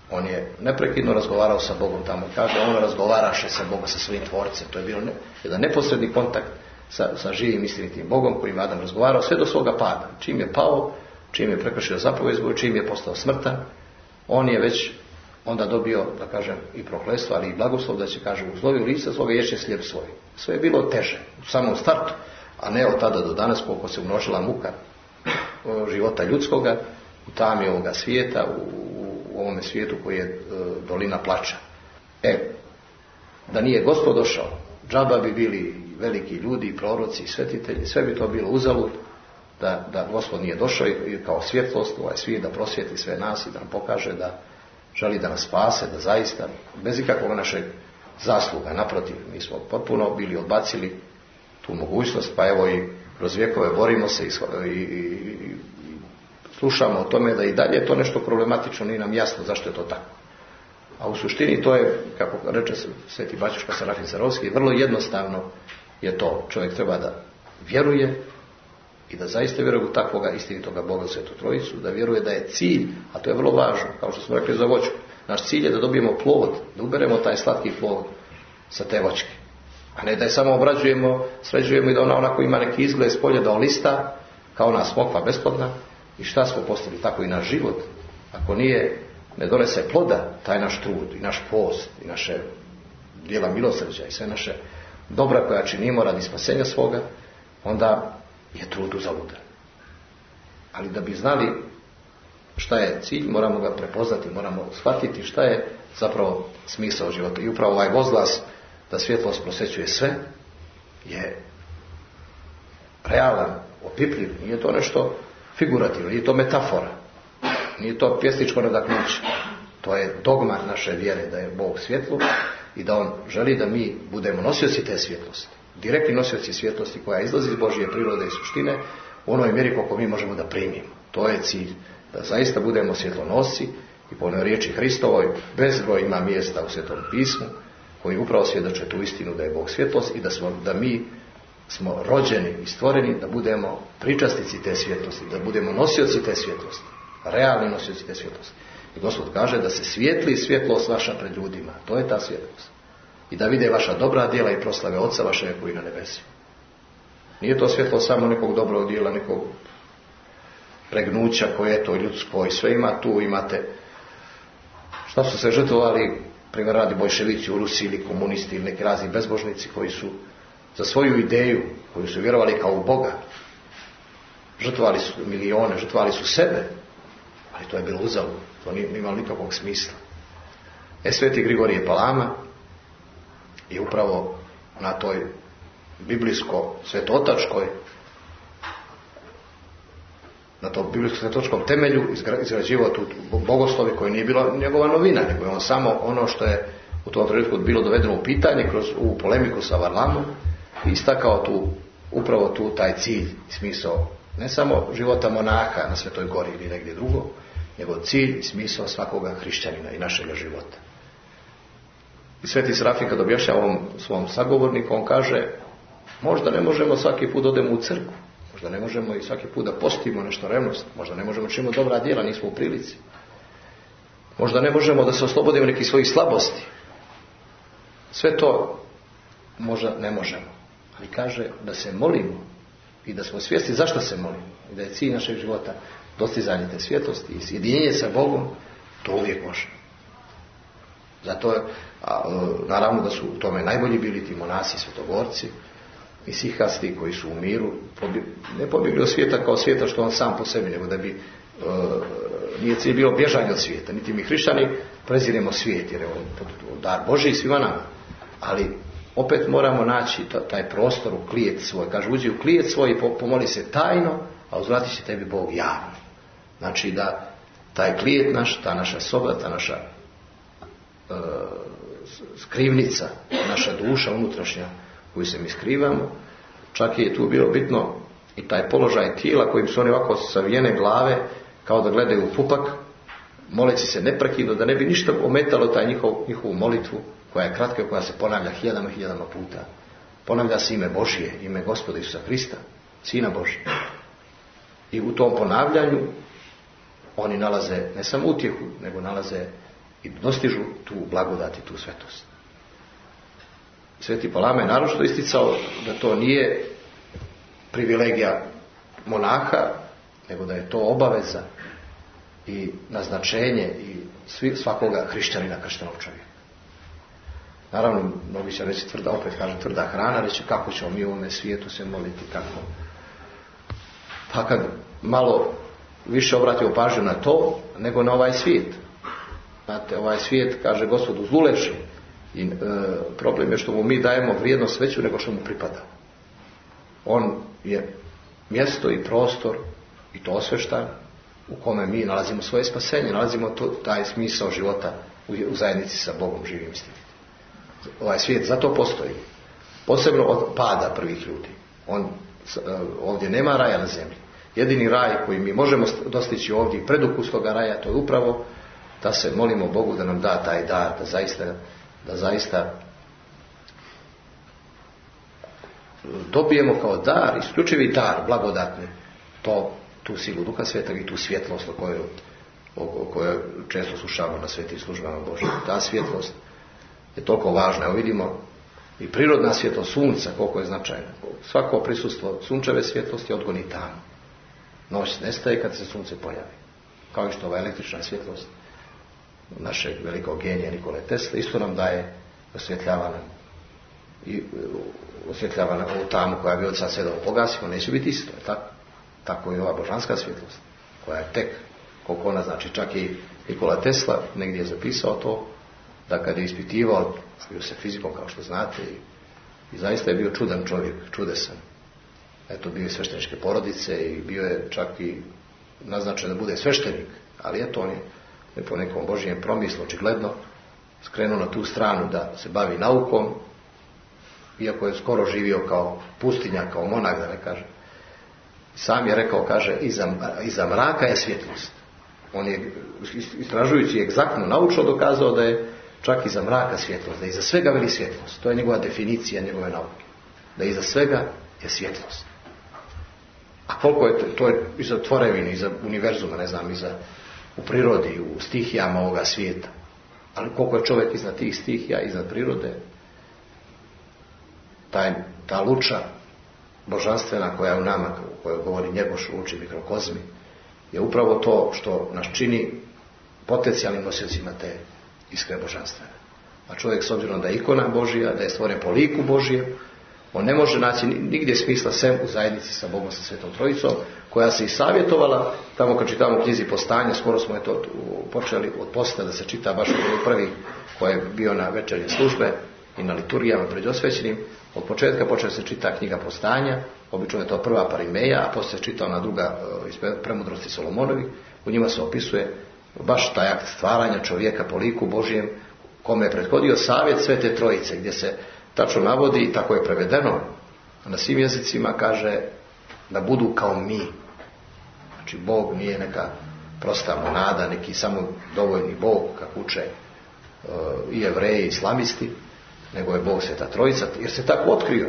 Speaker 2: On je neprekidno razgovarao sa Bogom tamo. Kaže, on razgovaraše sa Bogom, sa svojim tvorcem. To je bio ne, jedan neposredni kontakt sa, sa živim istinitim Bogom kojim Adam razgovarao sve do svoga pada. Čim je pao, čim je prekršio zapovijed Božju, čim je postao smrtan, on je već onda dobio, da kažem, i prokletstvo, ali i blagoslov da će, kaže, uzlovi u lice svoga ješe slijep svoj. Sve je bilo teže u samom startu, a ne od tada do danas koliko se umnožila muka života ljudskoga u tami ovoga svijeta, u, u ovome svijetu koji je e, dolina plača. E, da nije Gospod došao, džaba bi bili veliki ljudi, proroci i svetitelji, sve bi to bilo uzalud, da, da Gospod nije došao i kao svjetlost ovaj svijet da prosvjeti sve nas i da nam pokaže da želi da nas spase, da zaista bez ikakvog našeg zasluga, naprotiv, mi smo potpuno bili odbacili tu mogućnost, pa evo i kroz vjekove borimo se i, i, i, i slušamo o tome da i dalje je to nešto problematično, nije nam jasno zašto je to tako. A u suštini to je, kako reče sveti Bačuška Serafim Sarovski, vrlo jednostavno je to. Čovjek treba da vjeruje i da zaista vjeruje u takvoga istinitoga Boga, Svetu Trojicu, da vjeruje da je cilj, a to je vrlo važno, kao što smo rekli za voćku. Naš cilj je da dobijemo plod, da uberemo taj slatki plod sa te voćke. A ne da je samo obrađujemo, sređujemo i da ona onako ima neki izgled s polja da olista, kao ona smokva besplodna. I šta smo postali? Tako i naš život. Ako nije, ne donese ploda, taj naš trud i naš post i naše djela milosrđa i sve naše dobra koja činimo radi spasenja svoga, onda je trud uzaludan. Ali da bi znali šta je cilj, moramo ga prepoznati, moramo shvatiti šta je zapravo smisao života. I upravo ovaj возглас da svjetlost prosvećuje sve je realan, opipljiv, nije to nešto figurativno, nije to metafora, nije to pjesničko nadahnuće. To je dogma naše vjere da je Bog svjetlo i da On želi da mi budemo nosioci te svjetlosti. Direktni nosioci svjetlosti koja izlazi iz Božje prirode i suštine u onoj mjeri koliko mi možemo da primimo. To je cilj, da zaista budemo svjetlonosci i po onoj riječi Hristovoj bezbroj ima mjesta u Svetom pismu koji upravo svjedoče tu istinu da je Bog svjetlost i da, smo, da mi smo rođeni i stvoreni da budemo pričasnici te svjetlosti, da budemo nosioci te svjetlosti, realni nosioci te svjetlosti. I Gospod kaže da se svijetli svjetlost vaša pred ljudima, to je ta svjetlost. I da vide vaša dobra djela i proslave Otca vašega koji na nebesi. Nije to svjetlost samo nekog dobrog djela, nekog pregnuća koje je to ljudsko i sve ima tu, imate šta su se žrtvovali, primjer radi Bojševici u Rusiji ili komunisti ili neki razni bezbožnici koji su za svoju ideju, koju su vjerovali kao u Boga, žrtvovali su milione, žrtvovali su sebe, ali to je bilo uzalud, to nije imalo nikakvog smisla. E, sveti Grigorije Palama i upravo na toj biblijsko-svetotačkoj, na tom biblijsko-svetotačkom temelju izgrađivao tu bogoslovi koji nije bila njegova novina, nego je on samo ono što je u tom trenutku bilo dovedeno u pitanje kroz ovu polemiku sa Varlamom i istakao tu, upravo tu taj cilj i smisao ne samo života monaha na Svetoj Gori ili negdje drugo, nego cilj i smisao svakoga hrišćanina i našega života. I sveti Serafim kad objašnjava ovom svom sagovorniku, on kaže, možda ne možemo svaki put odemo u crkvu, možda ne možemo i svaki put da postimo nešto revnost, možda ne možemo činimo dobra djela, nismo u prilici. Možda ne možemo da se oslobodimo nekih svojih slabosti. Sve to možda ne možemo. Ali kaže da se molimo i da smo svjesni zašto se molimo. I da je cilj našeg života dostizanje te svjetlosti i sjedinjenje sa Bogom, to uvijek može. Zato je, a, naravno da su u tome najbolji bili ti monasi, svetogorci i sihasti koji su u miru, pobjeg, ne pobjegli od svijeta kao svijeta što on sam po sebi, nego da bi e, nije cilj bio bježanje od svijeta. Niti mi hrišćani preziremo svijet, jer je on dar Božji svima nama. Ali opet moramo naći taj prostor u klijet svoj. Kaže, uđi u klijet svoj i pomoli se tajno, a uzvrati će tebi Bog javno. Znači da taj klijet naš, ta naša soba, ta naša e, skrivnica, naša duša unutrašnja koju se mi skrivamo, čak je tu bilo bitno i taj položaj tijela kojim su oni ovako savijene glave kao da gledaju u pupak, moleći se neprekidno da ne bi ništa ometalo taj njihov, njihovu molitvu koja je kratka, koja se ponavlja hiljadama hiljadama puta. Ponavlja se ime Božije, ime Gospoda Isusa Krista, Sina Božije. I u tom ponavljanju oni nalaze ne samo utjehu, nego nalaze i dostižu tu blagodat i tu svetost. Sveti Palama je naročito isticao da to nije privilegija monaha, nego da je to obaveza i naznačenje i svi, svakoga hrišćanina, krštenog čovjeka. Naravno, mnogi će reći tvrda, opet kažem tvrda hrana, reći kako ćemo mi u ovome svijetu se moliti, kako. Pa kad malo više obratimo pažnju na to, nego na ovaj svijet. Znate, ovaj svijet, kaže Gospod, uzluleši. I e, problem je što mu mi dajemo vrijednost veću nego što mu pripada. On je mjesto i prostor, i to osveštan, u kome mi nalazimo svoje spasenje, nalazimo to, taj smisao života u, u zajednici sa Bogom živim i stivim. Ovaj svijet zato postoji. Posebno od pada prvih ljudi. On, ovdje nema raja na zemlji. Jedini raj koji mi možemo dostići ovdje i predukus toga raja, to je upravo da se molimo Bogu da nam da taj dar, da zaista, da zaista dobijemo kao dar, isključivi dar, blagodatni, to, tu silu Duha Svetog i tu svjetlost o kojoj, o kojoj često slušamo na svetim službama Božjim. Ta svjetlost je toliko važna. Evo vidimo i prirodna svjetlost sunca, koliko je značajna. Svako prisustvo sunčeve svjetlosti odgoni tamo. Noć nestaje kad se sunce pojavi. Kao i što ova električna svjetlost našeg velikog genija Nikole Tesle isto nam daje osvjetljavana i osvjetljavana ovu tamu koja bi od sad sve da pogasimo, neće biti isto. Tako? Tako i ova božanska svjetlost koja je tek, koliko ona znači, čak i Nikola Tesla negdje je zapisao to, da kad je ispitivao, bio se fizikom kao što znate i, i zaista je bio čudan čovjek, čudesan. Eto, bio je svešteničke porodice i bio je čak i naznačen da bude sveštenik, ali eto on je po nekom Božijem promislu očigledno skrenuo na tu stranu da se bavi naukom, iako je skoro živio kao pustinja, kao monah, da ne kažem. Sam je rekao, kaže, iza, iza mraka je svjetlost. On je, istražujući egzaktno naučno, dokazao da je čak iza mraka svjetlost, da iza svega veli svjetlost. To je njegova definicija njegove nauke. Da iza svega je svjetlost. A koliko je to, to je iza tvorevine, iza univerzuma, ne znam, iza u prirodi, u stihijama ovoga svijeta. Ali koliko je čovjek iznad tih stihija, iznad prirode, taj, ta luča božanstvena koja je u nama, koja govori Njegoš u luči mikrokozmi, je upravo to što nas čini potencijalnim nosiocima te iskre božanstvene. A čovjek, s obzirom da je ikona Božija, da je stvoren po liku Božijem, on ne može naći nigdje smisla sem u zajednici sa Bogom, sa Svetom Trojicom, koja se i savjetovala, tamo kad čitamo u knjizi Postanja, skoro smo je to počeli od posta da se čita baš od prvi koji je bio na večernje službe i na liturgijama pred osvećenim. Od početka počeo se čita knjiga Postanja, obično je to prva parimeja, a poslije se čita ona druga iz Premudrosti Solomonovi. U njima se opisuje baš taj akt stvaranja čovjeka po liku Božijem, kome je prethodio savjet Svete Trojice, gdje se tačno navodi, i tako je prevedeno na svim jezicima, kaže da budu kao mi. Znači Bog nije neka prosta monada, neki samo dovoljni Bog, kako uče uh, i Jevreji i islamisti, nego je Bog Sveta Trojica, jer se tako otkrio.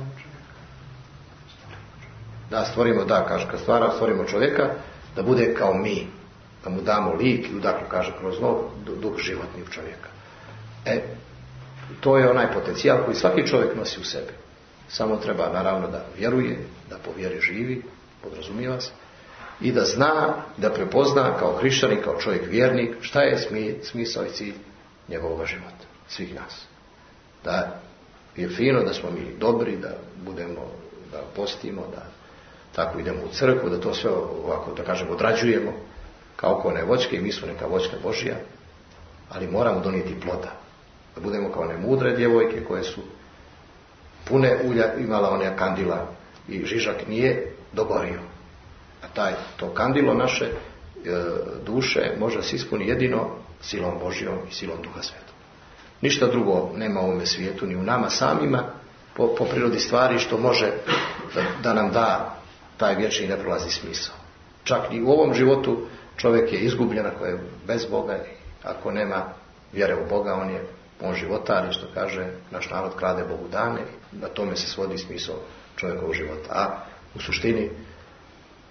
Speaker 2: Da stvorimo, da, kaže, kad stvara, stvorimo čovjeka, da bude kao mi, da mu damo lik i udakle, kaže, kroz nov duh životni u čovjeka. E, to je onaj potencijal koji svaki čovjek nosi u sebi. Samo treba, naravno, da vjeruje, da po vjeri živi, podrazumijeva se, i da zna, da prepozna kao hrišćanin, kao čovjek vjernik, šta je smisao i cilj njegovog života, svih nas. Da je fino da smo mi dobri, da budemo, da postimo, da tako idemo u crkvu, da to sve ovako, da kažemo, odrađujemo kao one voćke, i mi smo neka voćka Božja, ali moramo donijeti ploda. Da budemo kao one mudre djevojke koje su pune ulja, imala one kandila i žižak nije dogorio. A taj, to kandilo naše e, duše može se ispuniti jedino silom Božjom i silom Duha Svetog. Ništa drugo nema u ovome svijetu, ni u nama samima, po, po prirodi stvari, što može da, da nam da taj vječni neprolazni smisao. Čak i u ovom životu čovjek je izgubljen ako je bez Boga, ako nema vjere u Boga, on je on životar, što kaže naš narod, krade Bogu dane, na tome se svodi smisao čovjekovog života. A u suštini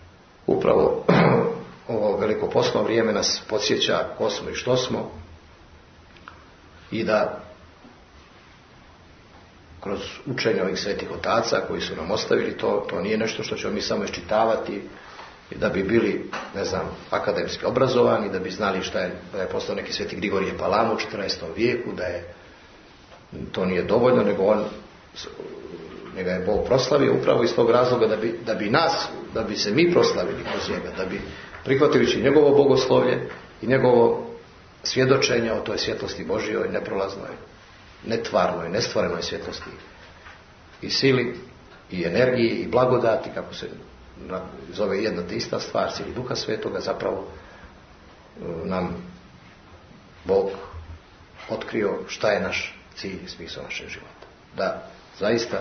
Speaker 2: upravo ovo veliko posno vrijeme nas podsjeća ko smo i što smo, i da kroz učenje ovih svetih otaca koji su nam ostavili, to, to nije nešto što ćemo mi samo iščitavati i da bi bili, ne znam, akademski obrazovani, da bi znali šta je, da je postao neki sveti Grigorije Palama u četrnaestom vijeku, da je to nije dovoljno, nego on njega je Bog proslavio upravo iz tog razloga da bi, da bi nas, da bi se mi proslavili kroz njega, da bi prihvatajući njegovo bogoslovlje i njegovo svjedočenje o toj svjetlosti Božjoj, neprolaznoj, netvarnoj, nestvorenoj svjetlosti i sili i energiji i blagodati, kako se zove jedna te ista stvar, sili Duha Svetoga, zapravo nam Bog otkrio šta je naš cilj i smisao našeg života. Da zaista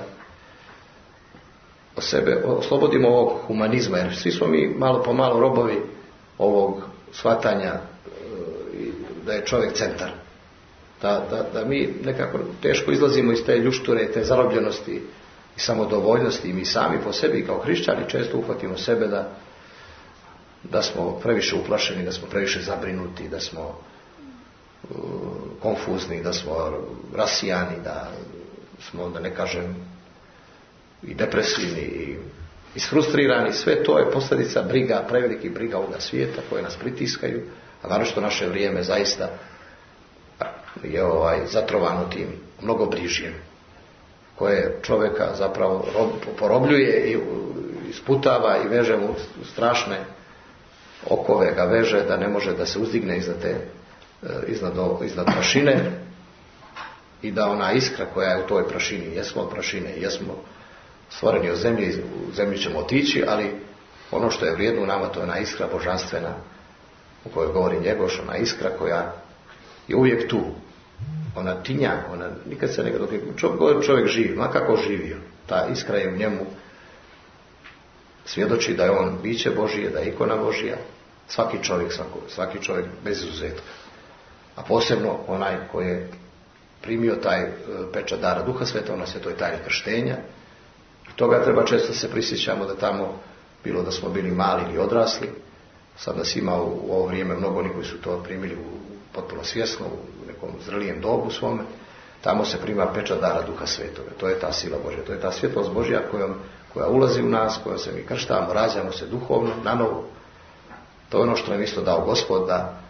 Speaker 2: o sebe oslobodimo ovog humanizma, jer svi smo mi malo po malo robovi ovog shvatanja da je čovjek centar. Da, da, da mi nekako teško izlazimo iz te ljušture, te zarobljenosti i samodovoljnosti i mi sami po sebi kao hrišćani često uhvatimo sebe da, da smo previše uplašeni, da smo previše zabrinuti, da smo uh, konfuzni, da smo rasijani, da smo, da ne kažem, i depresivni i isfrustrirani. Sve to je posljedica briga, prevelikih briga ovoga svijeta koje nas pritiskaju, a naročito naše vrijeme zaista je ovaj, zatrovano tim mnogobrižjem koje čovjeka zapravo rob, porobljuje i isputava i veže mu strašne okove, ga veže da ne može da se uzdigne iznad te iznad, iznad prašine i da ona iskra koja je u toj prašini, jesmo od prašine, jesmo stvoreni od zemlje, u zemlji ćemo otići, ali ono što je vrijedno u nama, to je ona iskra božanstvena u kojoj govori Njegoš, ona iskra koja je uvijek tu, ona tinja, ona nikad se nekad, dok je čovjek, čovjek živi, ma kako živio, ta iskra je u njemu, svjedoči da je on biće Božije, da je ikona Božija, svaki čovjek, svako, svaki čovjek bez izuzetka, a posebno onaj koji je primio taj pečat dara Duha Svetoga na svetoj tajni krštenja. I toga treba često se prisjećamo da tamo, bilo da smo bili mali ili odrasli, sad nas ima u, u ovo vrijeme mnogo oni koji su to primili u, potpuno svjesno, u nekom zrelijem dobu svome, tamo se prima pečat dara Duha Svetoga. To je ta sila Božja, to je ta svjetlost Božja kojom, koja ulazi u nas, kojom se mi krštamo, rađamo se duhovno, na novo. To je ono što nam isto dao Gospod, da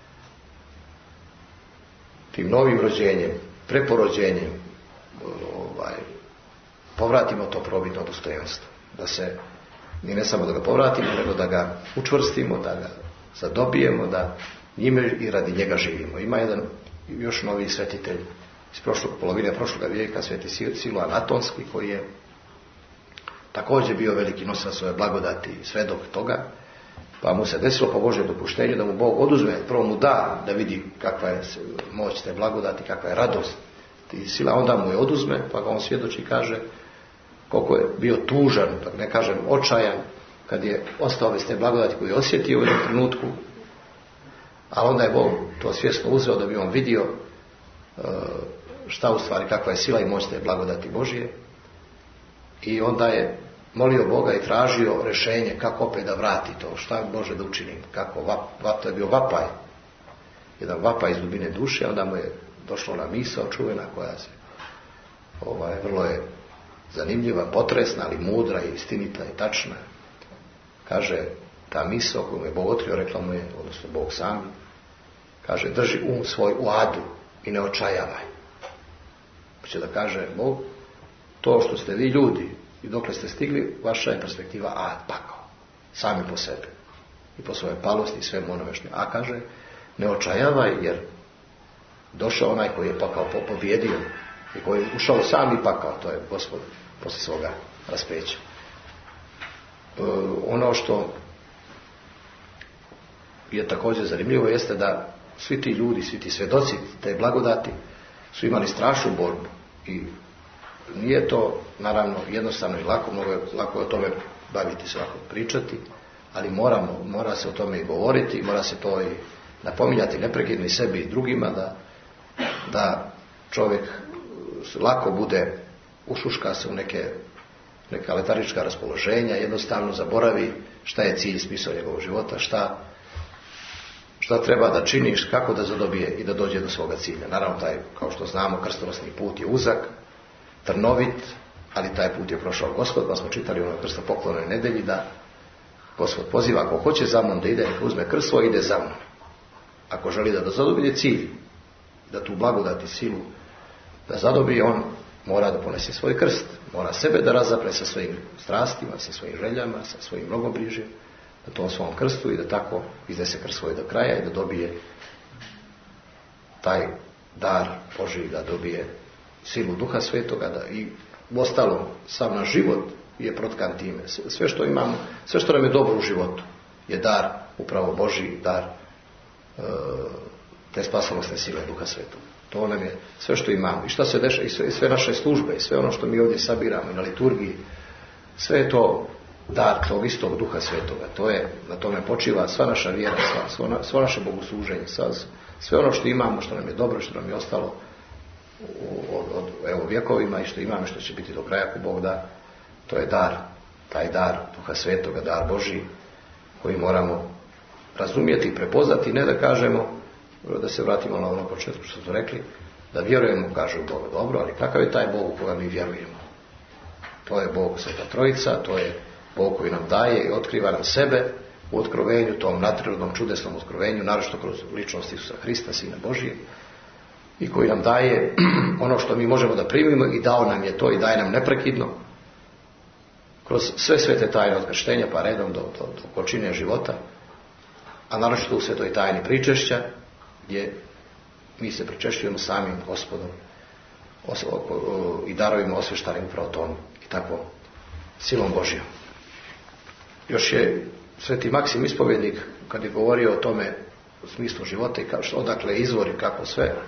Speaker 2: tim novim rođenjem, preporođenjem, ovaj, povratimo to probitno dostojanstvo. Da se, ni ne samo da ga povratimo, nego da ga učvrstimo, da ga zadobijemo, da njime i radi njega živimo. Ima jedan još novi svetitelj iz prošlog, polovine prošloga vijeka, sveti Siluan Atonski, koji je također bio veliki nosilac svoje blagodati i svedok toga, pa mu se desilo po Božjem dopuštenju da mu Bog oduzme, prvo mu da, da vidi kakva je moć te blagodati, kakva je radost i sila, onda mu je oduzme, pa ga on svjedoči i kaže koliko je bio tužan, da ne kažem očajan, kad je ostao bez te blagodati koju je osjetio u jednom trenutku, ali onda je Bog to svjesno uzeo da bi on vidio šta u stvari, kakva je sila i moć te blagodati Božje, i onda je molio Boga i tražio rješenje kako opet da vrati to, šta može da učinim, kako vap, vap, to je bio vapaj, jedan vapaj iz dubine duše, onda mu je došla ona misao čuvena koja se, ovaj, vrlo je zanimljiva, potresna, ali mudra i istinita i tačna. Kaže, ta misao koju mu je Bog otkrio, rekla mu je, odnosno Bog sam, kaže, drži um svoj u adu i ne očajavaj. Hoće da kaže Bog, to što ste vi ljudi i dokle ste stigli, vaša je perspektiva ad, pakao, sami po sebi i po svojoj palosti i sve monovešnje. A kaže, ne očajavaj, jer došao onaj koji je pakao pobjedio i koji je ušao sam i pakao, to je Gospod poslije svoga raspeća. E, ono što je također zanimljivo jeste da svi ti ljudi, svi ti svjedoci te blagodati su imali strašnu borbu i nije to naravno jednostavno i lako, mnogo je lako o tome baviti se, lako pričati, ali moramo, mora se o tome i govoriti, mora se to i napominjati neprekidno i sebi i drugima, da, da čovjek lako bude, ušuška se u neke, neka letarička raspoloženja, jednostavno zaboravi šta je cilj i smisao njegovog života, šta, šta treba da činiš, kako da zadobije i da dođe do svoga cilja. Naravno, taj, kao što znamo, krstonosni put je uzak, trnovit, ali taj put je prošao Gospod, pa smo čitali u onoj krstopoklonoj nedelji da Gospod poziva, ako hoće za mnom da ide, neka uzme krst svoj, ide za mnom. Ako želi da zadobije cilj, da tu blagodati silu da zadobije, on mora da ponese svoj krst, mora sebe da razapre sa svojim strastima, sa svojim željama, sa svojim mnogobrižjem, na tom svom krstu i da tako iznese krst svoj do kraja i da dobije taj dar Božji, da dobije silu Duha Svetoga, da i u ostalom sam naš život je protkan time. Sve što imamo, sve što nam je dobro u životu je dar upravo Božji, dar e, te spasonosne sile Duha Svetoga. To nam je sve što imamo. I šta se dešava, i sve, i sve naše službe, i sve ono što mi ovdje sabiramo i na liturgiji, sve je to dar tog istog Duha Svetoga. To je, na tome počiva sva naša vjera, sva, sva, sva naše bogosluženje, sva, sve ono što imamo, što nam je dobro, što nam je ostalo od, od evo, vjekovima i što imamo, što će biti do kraja ako Bog da, to je dar, taj dar Duha Svetoga, dar Božji, koji moramo razumjeti i prepoznati, ne da kažemo, da se vratimo na ono početku što su rekli, da vjerujemo, kažu Boga, dobro, ali kakav je taj Bog u koga mi vjerujemo? To je Bog Sveta Trojica, to je Bog koji nam daje i otkriva nam sebe u otkrovenju, tom nadprirodnom čudesnom otkrovenju, naročito kroz ličnost Isusa Hrista, Sina Božije, i koji nam daje ono što mi možemo da primimo i dao nam je to i daje nam neprekidno kroz sve svete tajne od krštenja pa redom do, do, do počinja života, a naročito u svetoj tajni pričešća, gdje mi se pričešćujemo samim Gospodom os, o, o, i darovima osvještanim upravo tom i tako silom Božjom. Još je sveti Maksim ispovjednik, kad je govorio o tome u smislu života i kao što, odakle izvor i kako sve, e,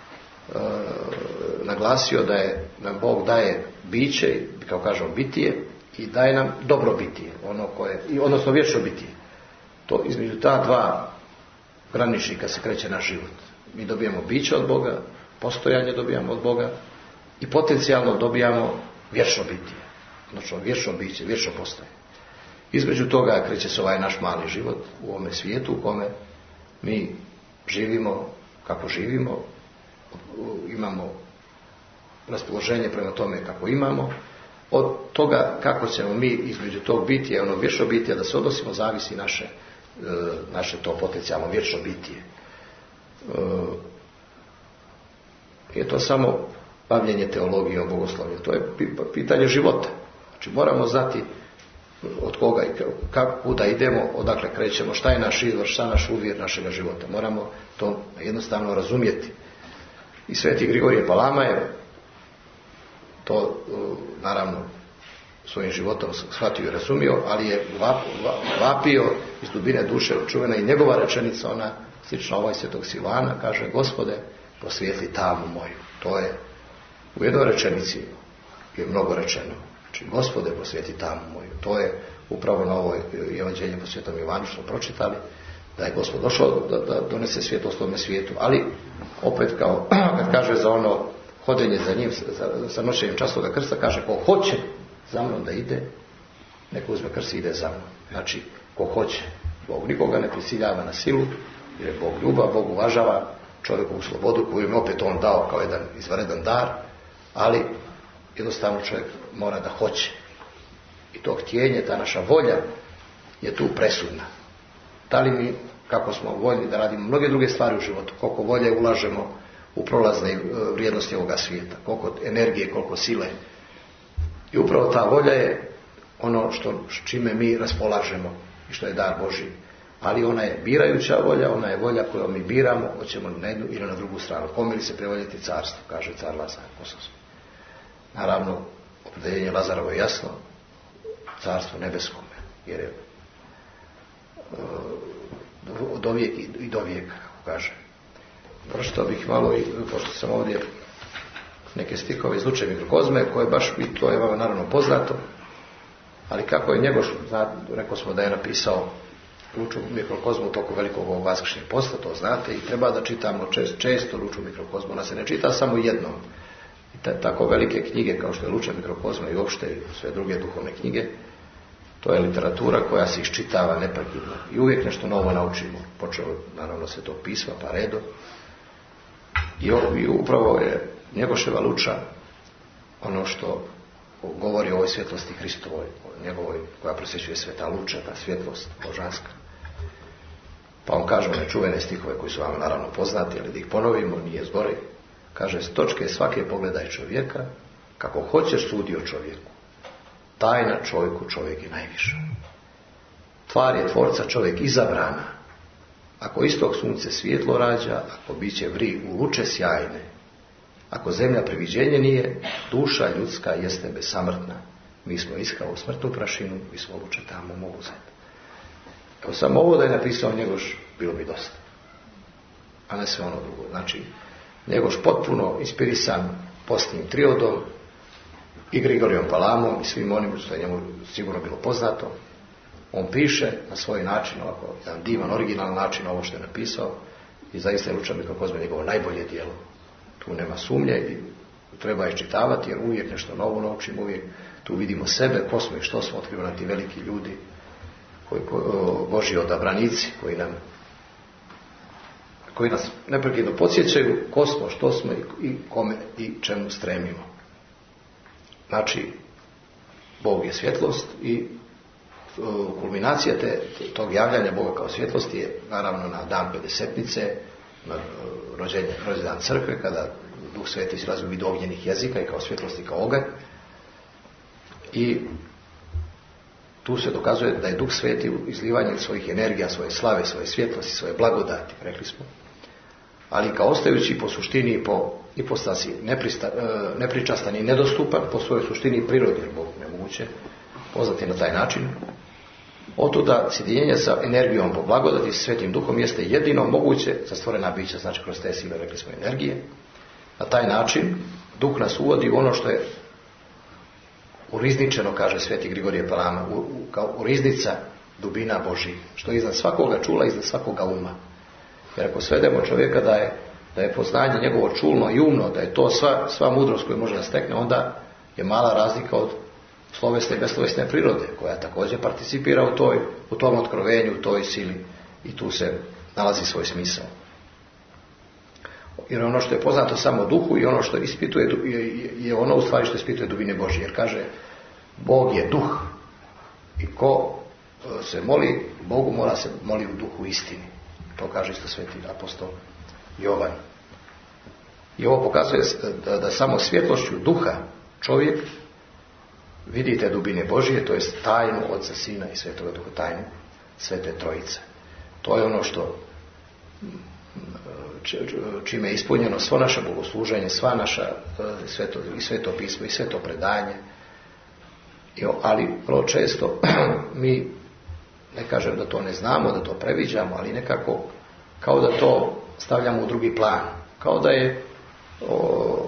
Speaker 2: naglasio da je nam Bog daje biće, kao kažemo bitije, i daje nam dobro bitije, ono koje, odnosno vječno bitije. To između ta dva graničnika se kreće naš život. Mi dobijamo biće od Boga, postojanje dobijamo od Boga i potencijalno dobijamo vječno bitije. Znači vječno biće, vječno postojanje. Između toga kreće se ovaj naš mali život u ovome svijetu u kome mi živimo kako živimo, imamo raspoloženje prema tome kako imamo. Od toga kako ćemo mi između tog bitija i ono vječno bitija da se odnosimo zavisi naše, naše to potencijalno vječno bitije. Je to samo bavljenje teologijom, bogoslovljem. To je pitanje života. Znači moramo znati od koga i kako, kuda idemo, odakle krećemo, šta je naš izvor, šta je naš uvjer našega života. Moramo to jednostavno razumjeti. I sveti Grigorije Palama je to naravno svojim životom shvatio i razumio, ali je vapio iz dubine duše čuvena i njegova rečenica, ona slično ovaj svetog Silvana, kaže: Gospode, posvijetli tamu moju. To je u jednoj rečenici je mnogo rečeno. Znači, Gospode, posvijeti tamu moju. To je upravo na ovoj evanđelju po svetom Ivanu što pročitali, da je Gospod došao da, da donese svjetlost ovome svijetu. Ali opet kao kad kaže za ono hodenje za njim, za, za nošenjem časnoga krsta, kaže: ko hoće za mnom da ide, neko uzme krst i ide za mnom. Znači, ko hoće. Bog nikoga ne prisiljava na silu, jer je Bog ljubav, Bog uvažava čovjekovu slobodu koju im opet on dao kao jedan izvanredan dar, ali jednostavno čovjek mora da hoće. I to htjenje, ta naša volja je tu presudna. Da li mi, kako smo voljni da radimo mnoge druge stvari u životu, koliko volje ulažemo u prolazne vrijednosti ovoga svijeta, koliko energije, koliko sile. I upravo ta volja je ono što čime mi raspolažemo i što je dar Božji. Ali ona je birajuća volja, ona je volja koju mi biramo, hoćemo na jednu ili na drugu stranu. Kome li se prevoljeti carstvo, kaže car Lazar. Naravno, opredeljenje Lazarovo je jasno, carstvo nebeskome, jer je od uvijek i do vijeka, kako kaže. Pročitao bih malo, i pošto sam ovdje neke stikove iz Luče Mikrokozme, koje baš, i to je vama naravno poznato, ali kako je Njegoš, rekao smo da je napisao Luču Mikrokozmu toliko velikog ovog vaskršnjeg posta, to znate, i treba da čitamo čest, često Luču Mikrokozmu. Ona se ne čita samo jednom. I tako velike knjige kao što je Luča Mikrokozma i uopšte sve druge duhovne knjige To je literatura koja se iščitava neprekidno i uvijek nešto novo naučimo. Počeo naravno Svetog pisma pa redom. I, I upravo je Njegoševa Luča ono što govori o ovoj svjetlosti Hristovoj, o njegovoj, koja prosvjećuje Sveta Luča, ta svjetlost božanska. Pa on kaže one čuvene stihove koji su vam naravno poznati, ali da ih ponovimo, nije zgore. Kaže, s točke svake pogledaj čovjeka, kako hoćeš sudi o čovjeku. Tajna čovjeku, čovjek je najviša. Tvar je tvorca čovjek izabrana. Ako istog sunce svjetlo rađa, ako biće vri u luče sjajne, ako zemlja priviđenje nije, duša ljudska jeste besamrtna. Mi smo iskao u smrtnu prašinu, mi smo luče tamo mogu zeti. Evo samo ovo da je napisao Njegoš, bilo bi dosta. A ne sve ono drugo. Znači, Njegoš potpuno inspirisan postnim triodom i Grigorijom Palamom i svim onim što je njemu sigurno bilo poznato. On piše na svoj način, ovako, jedan divan, originalan način ovo što je napisao i zaista je Luča Mikrokozme njegovo najbolje djelo. Tu nema sumnje i treba je čitavati jer uvijek nešto novo naučimo, uvijek tu vidimo sebe, ko smo i što smo, otkrivaju nam ti veliki ljudi, koji, koji, Božji odabranici, koji nam koji nas neprekidno podsjećaju ko smo, što smo i, i kome i čemu stremimo. Znači, Bog je svjetlost i kulminacija te, tog javljanja Boga kao svjetlosti je naravno na dan Pedesetnice, na rođenje, rođendan crkve, kada Duh Sveti silazi u vidu ognjenih jezika i kao svjetlost i kao oganj. I tu se dokazuje da je Duh Sveti u izlivanju svojih energija, svoje slave, svoje svjetlosti, svoje blagodati, rekli smo. Ali kao ostajući po suštini i po ipostasi nepričastan i nedostupan po svojoj suštini i prirodi, jer Bog nemoguće poznati na taj način. Otuda sjedinjenje sa energijom po blagodati i Svetim Duhom jeste jedino moguće za stvorena bića, znači kroz te sile, rekli smo, energije. Na taj način Duh nas uvodi u ono što je urizničeno, kaže Sveti Grigorije Palama, u, u, kao uriznica dubina Božih, što je iznad svakoga čula, iznad svakoga uma. Jer ako svedemo čovjeka da je, da je poznanje njegovo čulno i umno, da je to sva, sva mudrost koju može da stekne, onda je mala razlika od slovesne i beslovesne prirode, koja također participira u, toj, u tom otkrovenju, u toj sili i tu se nalazi svoj smisao. Jer ono što je poznato samo duhu i ono što ispituje je ono u stvari što ispituje dubine Božje. Jer kaže, Bog je duh i ko se moli Bogu mora se moli u duhu istini. To kaže isto Sveti apostol Jovan. I ovo pokazuje da, da samo svjetlošću duha čovjek vidite dubine Božije, to je tajnu Otca, Sina i Svetoga Duha, tajnu Svete Trojice. To je ono što čime je ispunjeno svo naše bogosluženje, sva naša sveto, i Sveto pismo i sveto predanje. Ali vrlo često mi, ne kažem da to ne znamo, da to previđamo, ali nekako kao da to stavljamo u drugi plan. Kao da je o,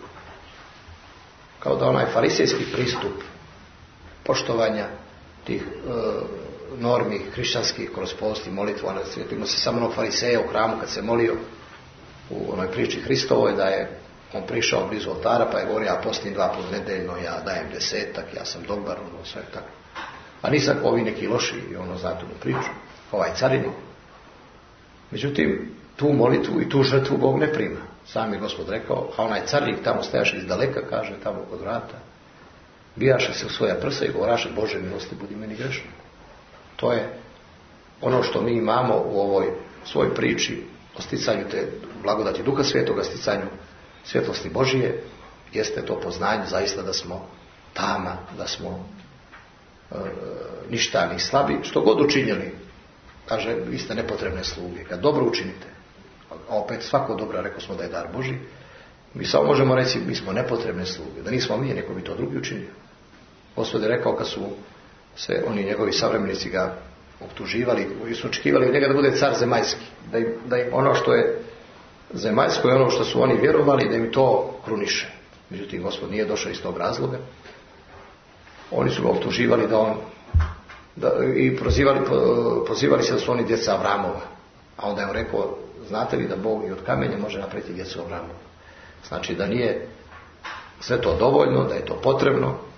Speaker 2: kao da onaj farisejski pristup poštovanja tih e, normi hrišćanskih kroz post i molitvu, ono, sjetimo se samo onog fariseja u hramu kad se molio u onoj priči Hristovoj, da je on prišao blizu oltara pa je govorio, ja postim dva put nedeljno, ja dajem desetak, ja sam dobar, ono sve tako. A nisam kao ovi neki loši, i ono znate tu priču, ovaj carinik. Međutim, tu molitvu i tu žrtvu Bog ne prima. Sam je Gospod rekao, a onaj carinik tamo stajaše iz daleka, kaže, tamo kod vrata, bijaše se u svoja prsa i govoraše, Bože milosti, budi meni grešan. To je ono što mi imamo u ovoj svoj priči o sticanju te blagodati Duha Svetoga, sticanju svjetlosti Božije, jeste to poznanje zaista da smo tama, da smo e, ništani, slabi, što god učinjeli. Kaže, vi ste nepotrebne sluge. Kad dobro učinite, a opet svako dobro, rekao smo da je dar Božji, mi samo možemo reći, mi smo nepotrebne sluge. Da nismo mi, neko bi to drugi učinio. Gospod je rekao, kad su se oni njegovi savremenici ga optuživali i su očekivali od njega da bude car zemaljski, da im, da im ono što je zemaljsko i ono što su oni vjerovali, da im to kruniše. Međutim, Gospod nije došao iz tog razloga. Oni su ga optuživali da on da, i prozivali, pozivali se da su oni djeca Avramova. A onda je on rekao, znate li da Bog i od kamenja može napraviti djecu Avramova? Znači da nije sve to dovoljno, da je to potrebno,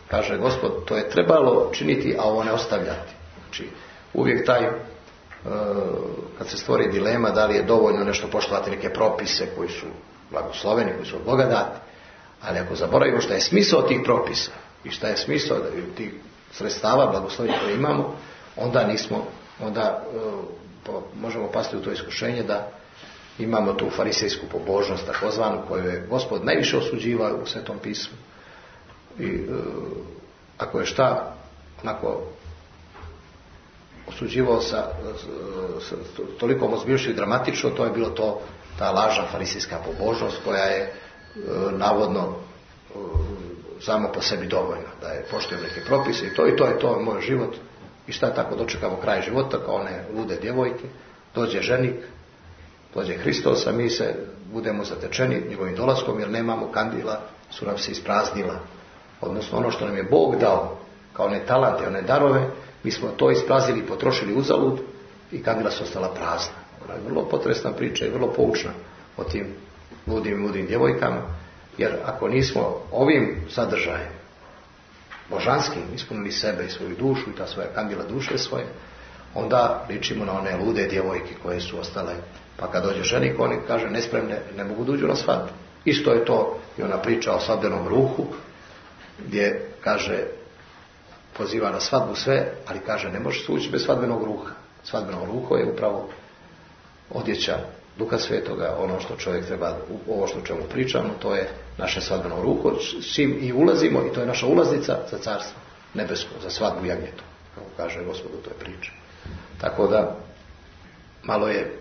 Speaker 2: Kaže Gospod, to je trebalo činiti, a ovo ne ostavljati. Znači, uvijek taj, e, kad se stvori dilema, da li je dovoljno nešto poštovati neke propise koji su blagosloveni, koji su od Boga dati, ali ako zaboravimo šta je smisao tih propisa i šta je smisao tih sredstava blagosloveni koje imamo, onda nismo, onda e, možemo pasti u to iskušenje da imamo tu farisejsku pobožnost, takozvanu, koju je Gospod najviše osuđivao u Svetom pismu. I e, ako je šta onako osuđivao sa, sa tolikom ozbiljnošću i dramatično, to je bilo to, ta lažna farisejska pobožnost koja je e, navodno e, samo po sebi dovoljna, da je poštujem neke propise i to i to je to moj život. I šta tako dočekamo kraj života kao one lude djevojke, dođe ženik, dođe Hristos, a mi se budemo zatečeni njegovim dolaskom jer nemamo kandila, su nam se ispraznila. Odnosno ono što nam je Bog dao kao one talante, one darove, mi smo to ispraznili i potrošili uzalud i kandila su ostala prazna. Ona je vrlo potresna priča i vrlo poučna o tim ludim i ludim djevojkama, jer ako nismo ovim sadržajem božanskim ispunili sebe i svoju dušu i ta svoja kandila duše svoje, onda ličimo na one lude djevojke koje su ostale, pa kad dođe ženik, oni kaže nespremne, ne mogu da uđu na svadbu. Isto je to i ona priča o svadbenom ruhu, gdje kaže poziva na svadbu sve, ali kaže ne možeš ući bez svadbenog ruha. Svadbeno ruho je upravo odjeća Duha Svetoga, ono što čovjek treba, ovo što o čemu pričamo, to je naše svadbeno ruho, s čim i ulazimo, i to je naša ulaznica za carstvo nebesko, za svadbu jagnjetu, kako kaže Gospod u toj priči. Tako da malo je,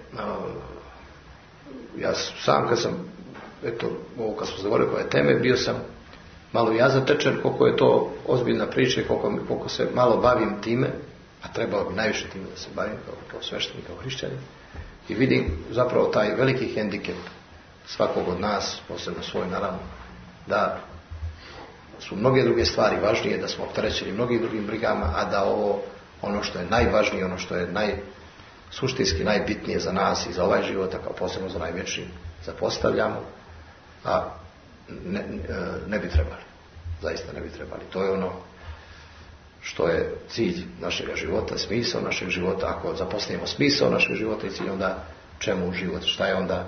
Speaker 2: ja sam kad sam, eto, ovo kad smo zagovorili koje teme, bio sam malo ja zatečen koliko je to ozbiljna priča i koliko, koliko se malo bavim time, a trebalo bi najviše time da se bavim kao, kao sveštenik, kao hrišćanin, i vidim zapravo taj veliki hendikep svakog od nas, posebno svoj naravno, da su mnoge druge stvari važnije, da smo opterećeni mnogim drugim brigama, a da ovo, ono što je najvažnije, ono što je naj, suštinski najbitnije za nas i za ovaj život, a kao posebno za najvječniji, zapostavljamo, a ne, ne bi trebali. Zaista ne bi trebali. To je ono što je cilj našeg života, smisao našeg života. Ako zapostavimo smisao našeg života i cilj, onda čemu život? Šta je onda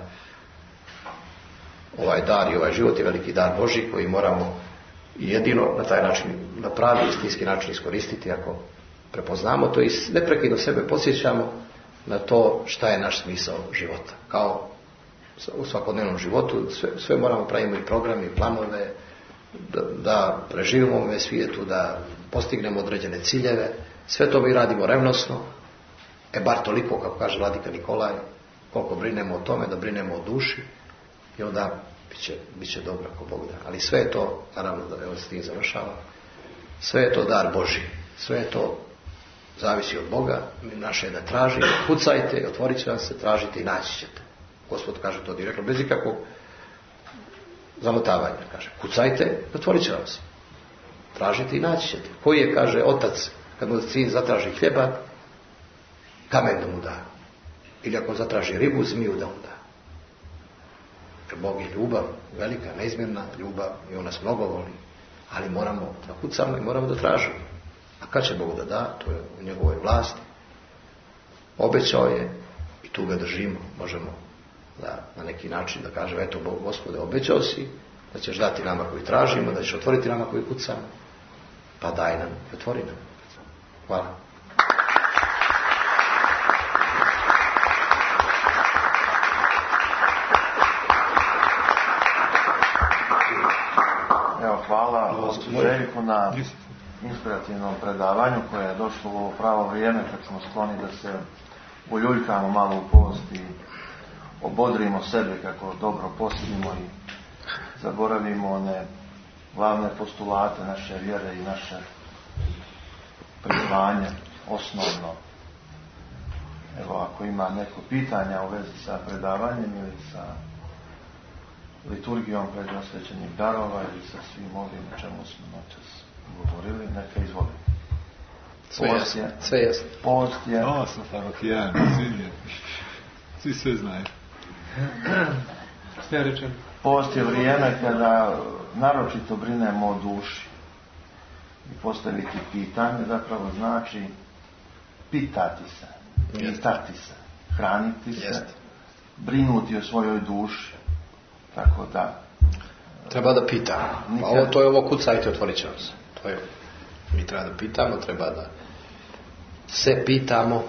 Speaker 2: ovaj dar i ovaj život je veliki dar Božji koji moramo jedino na taj način, na pravi istinski način iskoristiti ako prepoznamo to i neprekidno sebe podsjećamo na to šta je naš smisao života. Kao u svakodnevnom životu sve, sve moramo pravimo i programe i planove da, da preživimo u ovom svijetu, da postignemo određene ciljeve. Sve to mi radimo revnosno, e bar toliko, kako kaže vladika Nikolaj, koliko brinemo o tome, da brinemo o duši, i onda bit će, bit će dobro ako Bog da. Ali sve je to, naravno da evo s tim završava, sve je to dar Božji, sve je to zavisi od Boga, naše je da tražimo, kucajte, otvorit će vam se, tražite i naći ćete. Gospod kaže to direktno, bez ikakvog zamotavanja, kaže, kucajte, otvorit će vam se. Tražite i naći ćete. Koji je, kaže, otac, kad mu sin zatraži hljeba, kamen da mu da. Ili ako zatraži ribu, zmiju da mu da. Jer Bog je ljubav, velika, neizmjerna ljubav i on nas mnogo voli. Ali moramo da kucamo i moramo da tražimo. A kad će Bog da da, to je u njegovoj vlasti. Obećao je i tu ga držimo. Možemo da na neki način da kažemo, eto Bog, Gospode, obećao si da ćeš dati nama koji tražimo, da ćeš otvoriti nama koji kucamo, pa daj nam i otvori nam. Hvala.
Speaker 3: Evo, hvala Željku na inspirativnom predavanju koje je došlo u ovo pravo vrijeme kad smo skloni da se uljuljkamo malo u post i obodrimo sebe kako dobro postimo i zaboravimo one glavne postulate naše vjere i naše priznanje osnovno. Evo, ako ima neko pitanja u vezi sa predavanjem ili sa liturgijom predosvećenih darova ili sa svim ovim o čemu smo noćas govorili, neka izvoli.
Speaker 2: Sve jasno, sve jasno.
Speaker 3: Post je...
Speaker 4: Osam parokijan, svi, svi sve znaju.
Speaker 3: Post je vrijeme kada naročito brinemo o duši. i postaviti pitanje zapravo znači pitati se, pitati se, hraniti se, Jest. brinuti o svojoj duši. Tako da...
Speaker 2: Treba da pitamo. Nikad... Ovo, to je ovo kucajte, otvorit ćemo se. To je, mi treba da pitamo, treba da se pitamo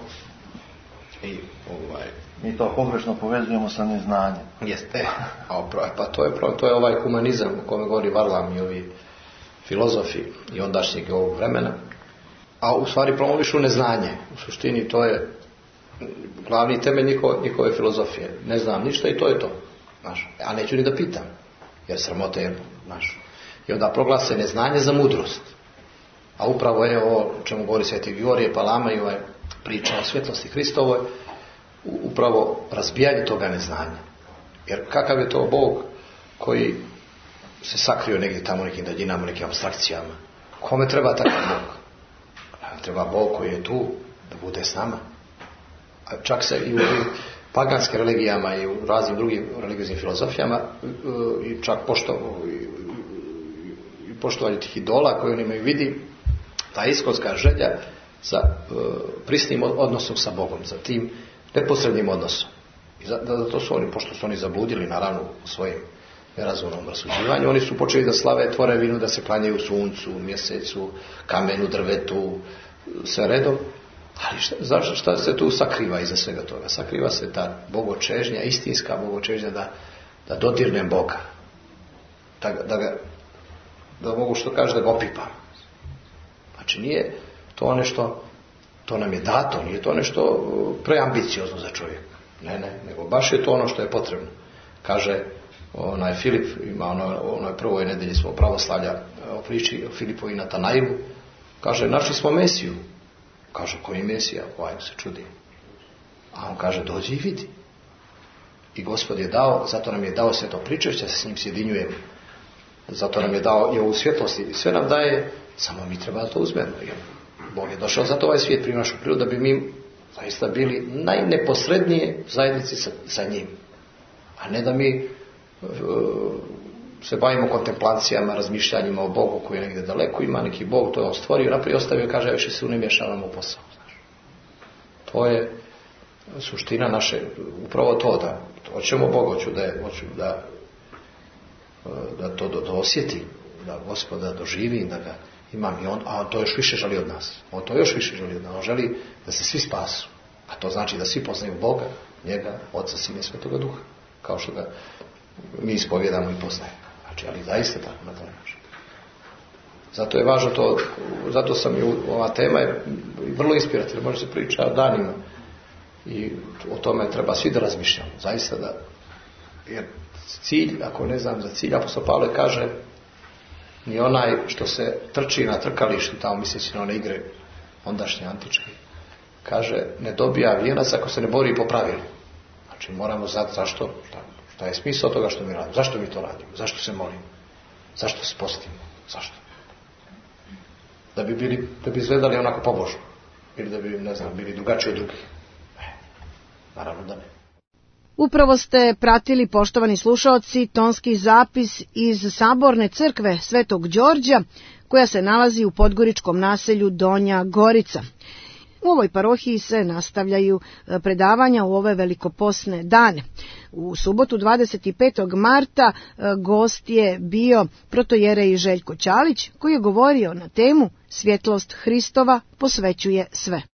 Speaker 2: i ovaj...
Speaker 3: Mi to pogrešno povezujemo sa neznanjem.
Speaker 2: Jeste, pa to je, to je ovaj humanizam o kome govori Varlam i ovi filozofi i ondašnjeg ovog vremena, a u stvari promovišu neznanje. U suštini to je glavni temelj njihove, njihove filozofije. Ne znam ništa i to je to. Znaš, a neću ni da pitam, jer sramote je, znaš. I onda proglase neznanje za mudrost. A upravo je ovo o čemu govori Sveti Grigorije Palama i ovaj priča o svjetlosti Hristovoj, upravo razbijanje toga neznanja. Jer kakav je to Bog koji se sakrio negdje tamo nekim daljinama, nekim apstrakcijama? Kome treba takav Bog? Treba Bog koji je tu da bude s nama. A čak se i u paganskim religijama i u raznim drugim religijskim filozofijama i čak pošto, i poštovanje tih idola koje oni imaju vidi, ta iskonska želja za prisnim odnosom sa Bogom, za tim neposrednim odnosom. I zato su oni, pošto su oni zabludili naravno u svojim nerazumnom rasuđivanju, oni su počeli da slave tvorevinu, da se klanjaju suncu, mjesecu, kamenu, drvetu, sve redom. Ali šta, zašto, šta se tu sakriva iza svega toga? Sakriva se ta bogočežnja, istinska bogočežnja da, da dodirnem Boga. Da, da ga, da mogu što kaže, da ga opipam. Znači nije to nešto, to nam je dato, nije to nešto preambiciozno za čovjeka. Ne, ne, nego baš je to ono što je potrebno. Kaže onaj Filip, ima ono, onoj prvoj nedelji smo pravoslavlja o priči o Filipu i Natanailu, kaže, našli smo Mesiju. Kaže, koji Mesija? Ovaj se čudi. A on kaže, dođi i vidi. I Gospod je dao, zato nam je dao sve to pričešće, se s njim sjedinjujemo. Zato nam je dao i ovu svjetlost i sve nam daje, samo mi treba da to uzmemo. Jer Bog je došao zato ovaj svijet pri našu prirodu da bi mi zaista bili najneposrednije zajednici sa, sa njim. A ne da mi uh, se bavimo kontemplacijama, razmišljanjima o Bogu koji je negdje daleko, ima neki Bog, to je on stvorio, naprijed ostavio, kaže, više se ne miješavamo u posao. Znaš. To je suština naše, upravo to, da hoćemo Boga, hoću da, je, hoću da, da to da, da osjetim, da Gospoda doživim, da ga imam i on, a on to još više želi od nas. On to još više želi od nas. On želi da se svi spasu. A to znači da svi poznaju Boga, njega, Oca, Sina i Svetoga Duha. Kao što ga mi ispovjedamo i poznajemo. Znači, ali zaista tako na taj način. Zato je važno to, zato sam i ova tema je vrlo inspirativna, može se priča danima. I o tome treba svi da razmišljamo. Zaista da, jer cilj, ako ne znam za cilj, apostol Pavle kaže, ni onaj što se trči na trkalištu, tamo misleći na one igre ondašnje antičke, kaže, ne dobija vijenac ako se ne bori po pravilu. Znači, moramo znati zašto, šta, šta je smisao toga što mi radimo, zašto mi to radimo, zašto se molimo, zašto se postimo, zašto? Da bi bili, da bi izgledali onako pobožno, ili da bi, ne znam, bili drugačiji od drugih. Ne, naravno da ne.
Speaker 1: Upravo ste pratili, poštovani slušaoci, tonski zapis iz Saborne crkve Svetog Đorđa, koja se nalazi u podgoričkom naselju Donja Gorica. U ovoj parohiji se nastavljaju predavanja u ove velikoposne dane. U subotu dvadeset petog marta gost je bio protojerej Željko Ćalić, koji je govorio na temu Svjetlost Hristova posvećuje sve.